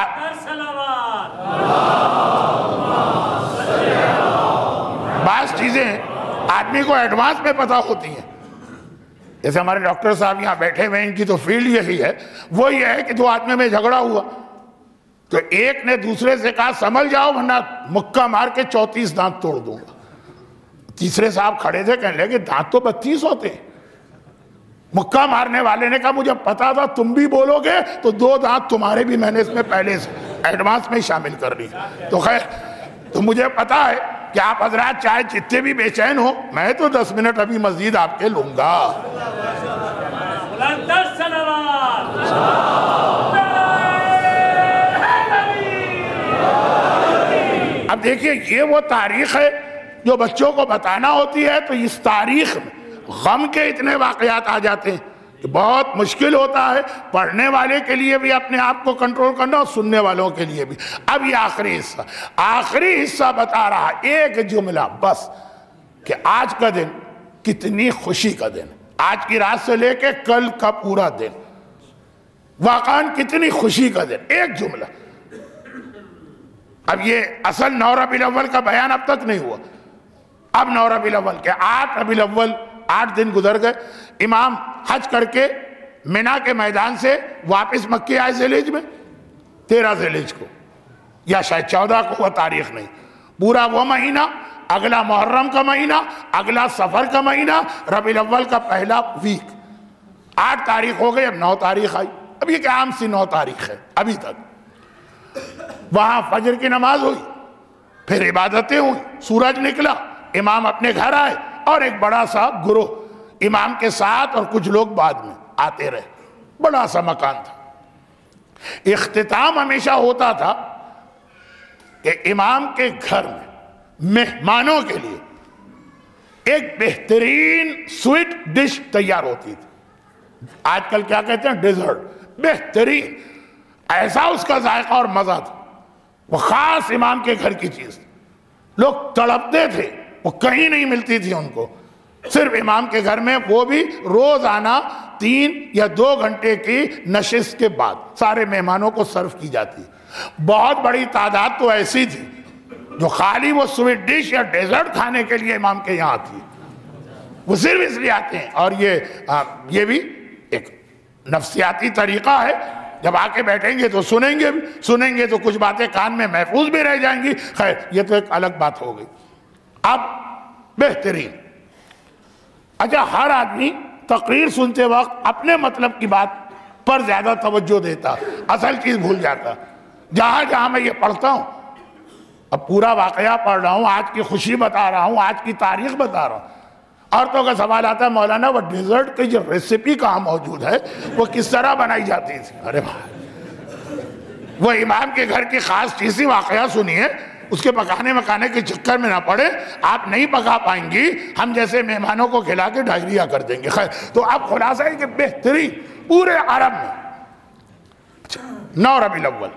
بعض چیزیں آدمی کو ایڈوانس میں پتہ ہوتی ہیں، جیسے ہمارے ڈاکٹر صاحب یہاں بیٹھے ہوئے، ان کی تو فیلڈ یہی ہے، وہ یہ ہے کہ 2 آدمی میں جھگڑا ہوا تو ایک نے دوسرے سے کہا سمجھ جاؤ ورنہ مکہ مار کے 34 دانت توڑ دوں گا۔ تیسرے صاحب کھڑے تھے، کہنے لگے دانت تو 32 ہوتے ہیں۔ مکہ مارنے والے نے کہا مجھے پتا تھا تم بھی بولو گے تو 2 دانت تمہارے بھی میں نے اس میں پہلے سے ایڈوانس میں شامل کر لی۔ تو خیر، تو مجھے پتا ہے کہ آپ حضرات چاہے جتنے بھی بے چین ہو، میں تو 10 منٹ ابھی مزید آپ کے لوں گا۔ اب دیکھیے یہ وہ تاریخ ہے جو بچوں کو بتانا ہوتی ہے، تو اس تاریخ میں غم کے اتنے واقعات آ جاتے ہیں کہ بہت مشکل ہوتا ہے پڑھنے والے کے لیے بھی اپنے آپ کو کنٹرول کرنا اور سننے والوں کے لیے بھی۔ اب یہ آخری حصہ بتا رہا ایک جملہ بس، کہ آج کا دن کتنی خوشی کا دن، آج کی رات سے لے کے کل کا پورا دن واقعاً کتنی خوشی کا دن۔ ایک جملہ، اب یہ اصل 9 ربیع الاول کا بیان اب تک نہیں ہوا. اب 9 ربیع الاول کے 8 ربیع الاول 8 دن گزر گئے. امام حج کر کے مینا کے میدان سے واپس مکے آئے ذی الحج میں 13 ذی الحج کو یا شاید 14 کو، وہ تاریخ نہیں. پورا وہ مہینہ، اگلا محرم کا مہینہ، اگلا سفر کا مہینہ، ربیع الاول کا پہلا ویک. 8 تاریخ ہو گئی، اب 9 تاریخ آئی. اب یہ کہ عام سی 9 تاریخ ہے ابھی تک. وہاں فجر کی نماز ہوئی، پھر عبادتیں ہوئی، سورج نکلا، امام اپنے گھر آئے اور ایک بڑا سا گروہ امام کے ساتھ اور کچھ لوگ بعد میں آتے رہے. بڑا سا مکان تھا. اختتام ہمیشہ ہوتا تھا کہ امام کے گھر میں مہمانوں کے لیے ایک بہترین سویٹ ڈش تیار ہوتی تھی. آج کل کیا کہتے ہیں؟ ڈیزرٹ. بہترین، ایسا اس کا ذائقہ اور مزہ تھا. وہ خاص امام کے گھر کی چیز. لوگ تڑپتے تھے، وہ کہیں نہیں ملتی تھی ان کو، صرف امام کے گھر میں، وہ بھی روزانہ 3 یا 2 گھنٹے کی نشست کے بعد سارے مہمانوں کو سرو کی جاتی. بہت بڑی تعداد تو ایسی تھی جو خالی وہ سویٹ ڈش یا ڈیزرٹ کھانے کے لیے امام کے یہاں آتی ہے. وہ صرف اس لیے آتے ہیں. اور یہ بھی ایک نفسیاتی طریقہ ہے. جب آ کے بیٹھیں گے تو سنیں گے تو کچھ باتیں کان میں محفوظ بھی رہ جائیں گی. خیر، یہ تو ایک الگ بات ہو گئی. اب بہترین. اچھا، ہر آدمی تقریر سنتے وقت اپنے مطلب کی بات پر زیادہ توجہ دیتا، اصل چیز بھول جاتا. جہاں میں یہ پڑھتا ہوں، اب پورا واقعہ پڑھ رہا ہوں، آج کی خوشی بتا رہا ہوں، آج کی تاریخ بتا رہا ہوں، عورتوں کا سوال آتا ہے، مولانا وہ ڈیزرٹ کی جو ریسیپی کہاں موجود ہے، وہ کس طرح بنائی جاتی تھی؟ ارے بھائی، وہ امام کے گھر کی خاص چیزی واقعہ سنیے، اس کے پکانے کے چکر میں نہ پڑے. آپ نہیں پکا پائیں گی، ہم جیسے مہمانوں کو کھلا کے ڈائریا کر دیں گے. خیر، تو اب خلاصہ ہے کہ بہترین پورے عرب میں. 9 ربیع الاول،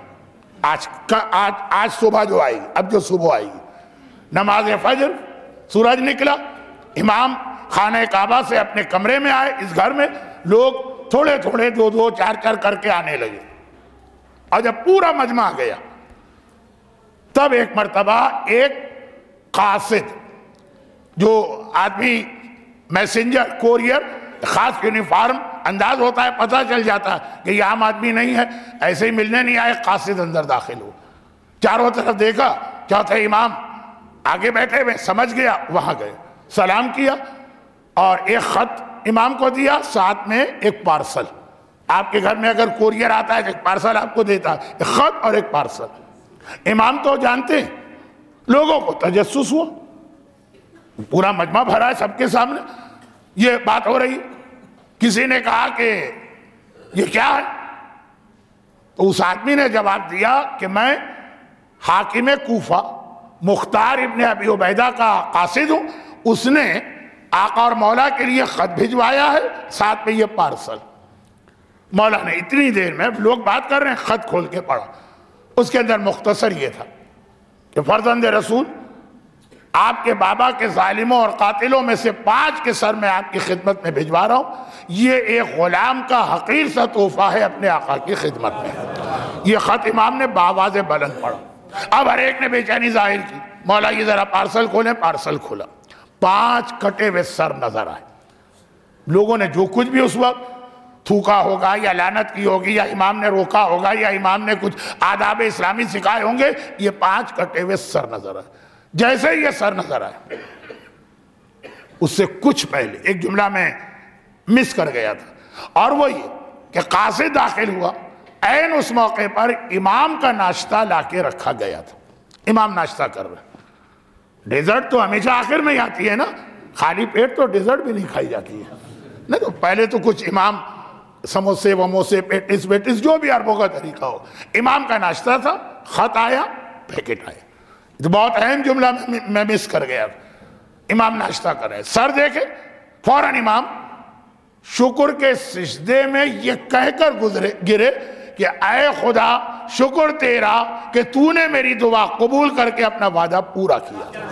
آج صبح جو آئی، اب جو صبح آئی، نماز فجر، سورج نکلا، امام خانہ کعبہ سے اپنے کمرے میں آئے. اس گھر میں لوگ تھوڑے 2 4 کر کے آنے لگے. اور جب پورا مجمع آ گیا، تب ایک مرتبہ ایک قاصد، جو آدمی میسنجر، کوریئر، خاص یونیفارم انداز ہوتا ہے، پتہ چل جاتا ہے کہ یہ عام آدمی نہیں ہے، ایسے ہی ملنے نہیں آئے. قاصد اندر داخل ہو، چاروں طرف دیکھا، چوتھے امام آگے بیٹھے ہوئے، سمجھ گیا، وہاں گئے، سلام کیا اور ایک خط امام کو دیا، ساتھ میں ایک پارسل. آپ کے گھر میں اگر کوریئر آتا ہے، ایک پارسل آپ کو دیتا ہے، ایک خط اور ایک پارسل. امام تو جانتے ہیں، لوگوں کو تجسس ہوا، پورا مجمع بھرا ہے سب کے سامنے، یہ بات ہو رہی. کسی نے کہا کہ یہ کیا ہے؟ تو اس آدمی نے جواب دیا کہ میں حاکم کوفہ مختار ابن ابی عبیدہ کا قاصد ہوں، اس نے آقا اور مولا کے لیے خط بھجوایا ہے، ساتھ میں یہ پارسل. مولا نے اتنی دیر میں، لوگ بات کر رہے ہیں، خط کھول کے پڑھا. اس کے اندر مختصر یہ تھا کہ فرزند رسول، آپ کے بابا کے ظالموں اور قاتلوں میں سے 5 کے سر میں آپ کی خدمت میں بھجوا رہا ہوں. یہ ایک غلام کا حقیر سا تحفہ ہے اپنے آقا کی خدمت میں. یہ خط امام نے بآواز بلند پڑھا. اب ہر ایک نے بے چینی ظاہر کی. مولا یہ ذرا پارسل کھولیں. پارسل کھولا، 5 کٹے ہوئے سر نظر آئے. لوگوں نے جو کچھ بھی اس وقت تھوکا ہوگا یا لعنت کی ہوگی یا امام نے روکا ہوگا یا امام نے کچھ آداب اسلامی سکھائے ہوں گے، یہ 5 کٹے ہوئے سر نظر آئے. جیسے یہ سر نظر آئے، اس سے کچھ پہلے ایک جملہ میں مس کر گیا تھا، اور وہ یہ کہ قاصد داخل ہوا. عین اس موقع پر امام کا ناشتہ لا کے رکھا گیا تھا. امام ناشتہ کر رہے. ڈیزرٹ تو ہمیشہ آخر میں ہی آتی ہے نا، خالی پیٹ تو ڈیزرٹ بھی نہیں کھائی جاتی ہے. نہیں تو پہلے تو کچھ امام سموسے وموسے، پیٹس ویٹس، جو بھی عربوں کا طریقہ ہو. امام کا ناشتہ تھا، خط آیا، پیکٹ آیا. تو بہت اہم جملہ میں مس کر گیا. امام ناشتہ کر رہے، سر دیکھے، فوراً امام شکر کے سجدے میں یہ کہہ کر گرے کہ اے خدا، شکر تیرا کہ تو نے میری دعا قبول کر کے اپنا وعدہ پورا کیا.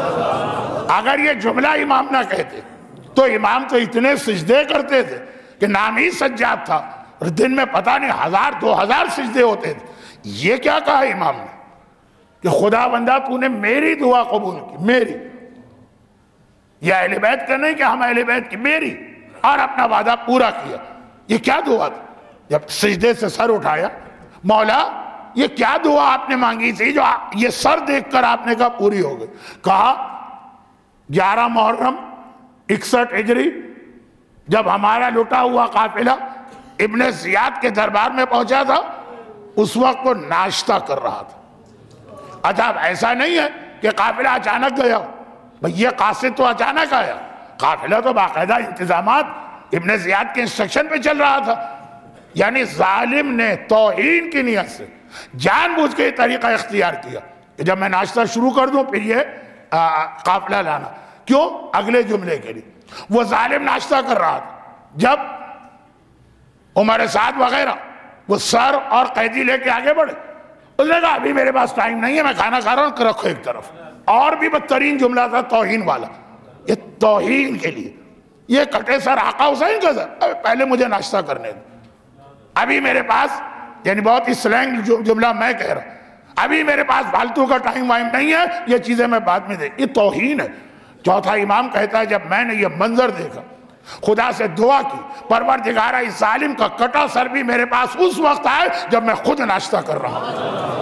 اگر یہ جملہ امام نہ کہتے تو امام تو اتنے سجدے کرتے تھے کہ نام ہی سجاد تھا، دن میں پتہ نہیں 1000 2000 سجدے ہوتے تھے. یہ کیا کہا امام نے؟ کہ خدا بندہ تو نے میری دعا قبول کی، میری، یہ اہل بیت کا نہیں کہ ہم اہل بیت کی، میری، اور اپنا وعدہ پورا کیا۔ یہ کیا دعا تھی؟ جب سجدے سے سر اٹھایا، مولا یہ کیا دعا آپ نے مانگی تھی جو یہ سر دیکھ کر آپ نے کہا پوری ہو گئی؟ کہا 11 محرم 61 ہجری جب ہمارا لٹا ہوا قافلہ ابن زیاد کے دربار میں پہنچا تھا، اس وقت وہ ناشتہ کر رہا تھا۔ اچھا اب ایسا نہیں ہے کہ قافلہ اچانک گیا، بھئی یہ قاصد تو اچانک آیا، قافلہ تو باقاعدہ انتظامات ابن زیاد کے انسٹرکشن پہ چل رہا تھا۔ یعنی ظالم نے توہین کی نیت سے جان بوجھ کے یہ طریقہ اختیار کیا کہ جب میں ناشتہ شروع کر دوں پھر یہ قافلہ لانا، کیوں؟ اگلے جملے کے لیے۔ وہ ظالم ناشتہ کر رہا تھا، جب عمر سعد وغیرہ وہ سر اور قیدی لے کے آگے بڑھے، اس نے کہا ابھی میرے پاس ٹائم نہیں ہے، میں کھانا کھا رہا ہوں، رکھو ایک طرف۔ اور بھی بدترین جملہ تھا توہین والا، یہ توہین کے لیے، یہ کٹے سر آقا حسین کا سر، پہلے مجھے ناشتہ کرنے دو، ابھی میرے پاس، یعنی بہت ہی سلینگ جملہ میں کہہ رہا ہوں، ابھی میرے پاس فالتو کا ٹائم وائم نہیں ہے، یہ چیزیں میں بعد میں یہ توہین ہے۔ چوتھا امام کہتا ہے جب میں نے یہ منظر دیکھا، خدا سے دعا کی، پروردگارہ اس ظالم کا کٹا سر بھی میرے پاس اس وقت آئے جب میں خود ناشتہ کر رہا ہوں۔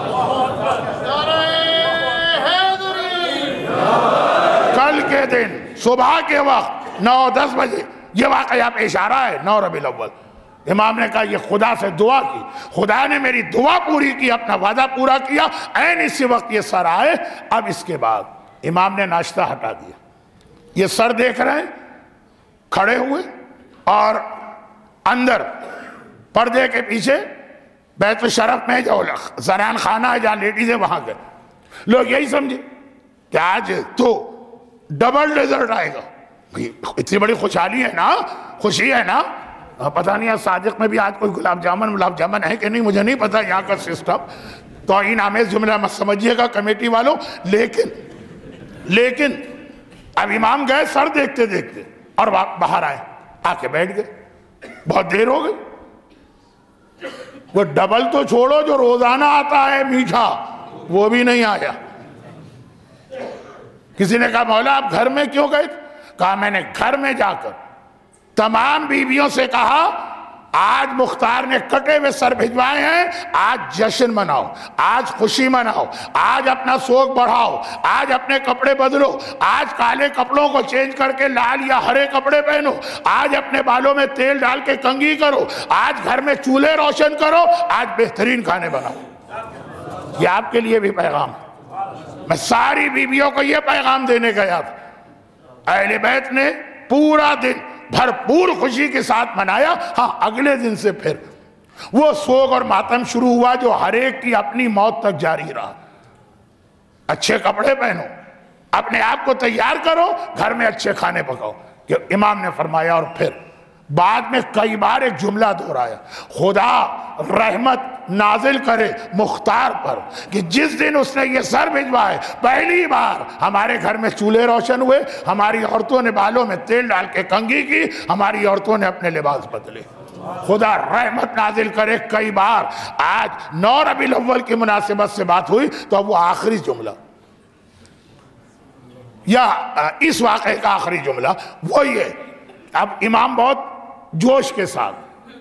کل کے دن صبح کے وقت 9-10 بجے یہ واقعہ پیش آ رہا ہے، 9 ربیع الاول۔ امام نے کہا یہ خدا سے دعا کی، خدا نے میری دعا پوری کی، اپنا وعدہ پورا کیا، عین اسی وقت یہ سر آئے۔ اب اس کے بعد امام نے ناشتہ ہٹا دیا، یہ سر دیکھ رہے ہیں کھڑے ہوئے، اور اندر پردے کے پیچھے بیت الشرف میں جو زنان خانہ ہے جہاں لیڈیز ہے وہاں گئے، لوگ یہی سمجھے کہ آج تو ڈبل ڈیزرٹ آئے گا، اتنی بڑی خوشحالی ہے نا، خوشی ہے نا۔ پتہ نہیں صادق میں بھی آج کوئی گلاب جامن ہے کہ نہیں، مجھے نہیں پتا یہاں کا سسٹم، توہین آمیز جملہ مت سمجھیے گا کمیٹی والوں۔ لیکن اب امام گئے سر دیکھتے دیکھتے اور باہر آئے، آ کے بیٹھ گئے، بہت دیر ہو گئی۔ وہ ڈبل تو چھوڑو، جو روزانہ آتا ہے میٹھا وہ بھی نہیں آیا۔ کسی نے کہا مولا آپ گھر میں کیوں گئے؟ کہا میں نے گھر میں جا کر تمام بیویوں سے کہا آج مختار نے کٹے ہوئے سر بھجوائے ہیں، آج جشن مناؤ، آج خوشی مناؤ، آج اپنا سوگ بڑھاؤ، آج اپنے کپڑے بدلو، آج کالے کپڑوں کو چینج کر کے لال یا ہرے کپڑے پہنو، آج اپنے بالوں میں تیل ڈال کے کنگھی کرو، آج گھر میں چولہے روشن کرو، آج بہترین کھانے بناؤ۔ یہ آپ کے لیے بھی پیغام ہے، میں ساری بیویوں کو یہ پیغام دینے گیا تھا۔ اہل بیت نے پورا دن بھرپور خوشی کے ساتھ منایا۔ ہاں اگلے دن سے پھر وہ سوگ اور ماتم شروع ہوا جو ہر ایک کی اپنی موت تک جاری رہا۔ اچھے کپڑے پہنو، اپنے آپ کو تیار کرو، گھر میں اچھے کھانے پکاؤ، کہ امام نے فرمایا۔ اور پھر بعد میں کئی بار ایک جملہ دہرایا، خدا رحمت نازل کرے مختار پر کہ جس دن اس نے یہ سر بھجوائے پہلی بار ہمارے گھر میں چولہے روشن ہوئے، ہماری عورتوں نے بالوں میں تیل ڈال کے کنگھی کی، ہماری عورتوں نے اپنے لباس بدلے۔ خدا رحمت نازل کرے کئی بار۔ آج 9 ربیع الاول کی مناسبت سے بات ہوئی تو اب وہ آخری جملہ، یا اس واقعے کا آخری جملہ وہ یہ، اب امام بہت جوش کے ساتھ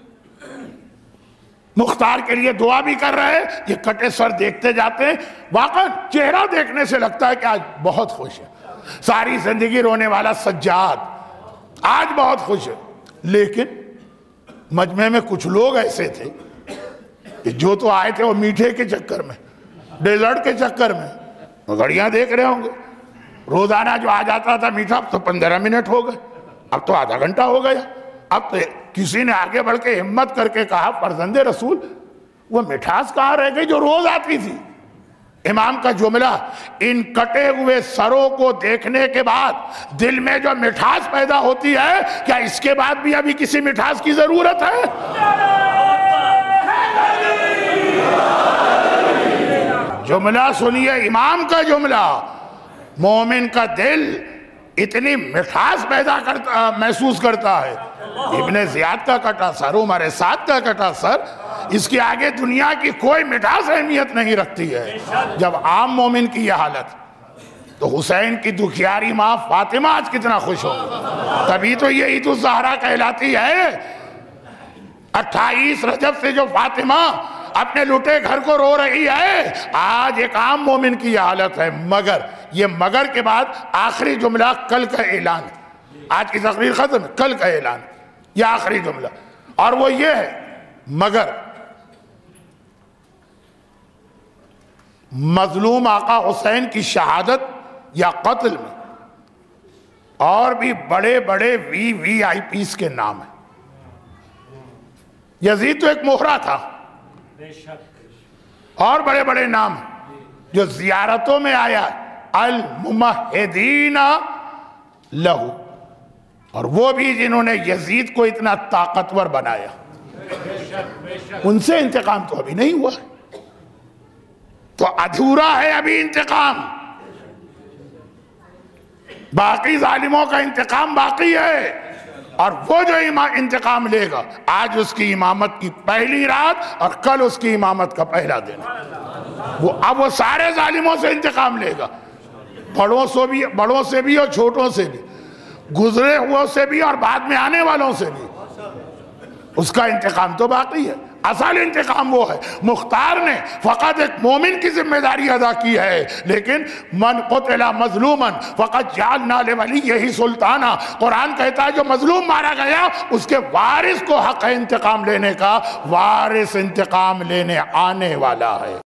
مختار کے لیے دعا بھی کر رہے ہیں، یہ کٹے سر دیکھتے جاتے ہیں۔ واقعا چہرہ دیکھنے سے لگتا ہے کہ آج بہت خوش ہے، ساری زندگی رونے والا سجاد آج بہت خوش ہے۔ لیکن مجمع میں کچھ لوگ ایسے تھے کہ جو تو آئے تھے وہ میٹھے کے چکر میں، ڈیزرٹ کے چکر میں، گھڑیاں دیکھ رہے ہوں گے، روزانہ جو آ جاتا تھا میٹھا اب تو 15 منٹ ہو گئے، اب تو آدھا گھنٹہ ہو گیا۔ اب تو کسی نے آگے بڑھ کے ہمت کر کے کہا فرزند رسول وہ مٹھاس کہاں رہ گئی جو روز آتی تھی؟ امام کا جملہ، ان کٹے ہوئے سروں کو دیکھنے کے بعد دل میں جو مٹھاس پیدا ہوتی ہے، کیا اس کے بعد بھی ابھی کسی مٹھاس کی ضرورت ہے؟ جملہ سنیے، امام کا جملہ، مومن کا دل اتنی مٹھاس محسوس کرتا ہے۔ ابن زیاد کا کٹا سر، عمر سعد کا کٹا سر، اس کی آگے دنیا کی کوئی مٹھاس اہمیت نہیں رکھتی ہے۔ جب عام مومن کی یہ حالت، تو حسین کی دکھیاری ماں فاطمہ آج کتنا خوش ہو، تبھی تو یہ عید الزہرا کہلاتی ہے۔ 28 رجب سے جو فاطمہ اپنے لٹے گھر کو رو رہی ہے، آج ایک عام مومن کی یہ حالت ہے۔ مگر یہ مگر کے بعد آخری جملہ کل کا اعلان، آج کی تقریر ختم، کل کا اعلان، یہ آخری جملہ، اور وہ یہ ہے مگر مظلوم آقا حسین کی شہادت یا قتل میں اور بھی بڑے بڑے وی آئی پیز کے نام ہیں۔ یزید تو ایک مہرہ تھا، اور بڑے بڑے نام جو زیارتوں میں آیا، الممہدین لہو، اور وہ بھی جنہوں نے یزید کو اتنا طاقتور بنایا، ان سے انتقام تو ابھی نہیں ہوا، تو ادھورا ہے ابھی انتقام، باقی ظالموں کا انتقام باقی ہے۔ اور وہ جو انتقام لے گا، آج اس کی امامت کی پہلی رات اور کل اس کی امامت کا پہلا دن، اب وہ سارے ظالموں سے انتقام لے گا، بڑوں سے بھی اور چھوٹوں سے بھی، گزرے ہوئے سے بھی اور بعد میں آنے والوں سے بھی، اس کا انتقام تو باقی ہے۔ اصل انتقام وہ ہے، مختار نے فقط ایک مومن کی ذمہ داری ادا کی ہے، لیکن من قتل مظلوما فقط جعلنا لولیہ سلطانا، قرآن کہتا ہے جو مظلوم مارا گیا اس کے وارث کو حق ہے انتقام لینے کا، وارث انتقام لینے آنے والا ہے۔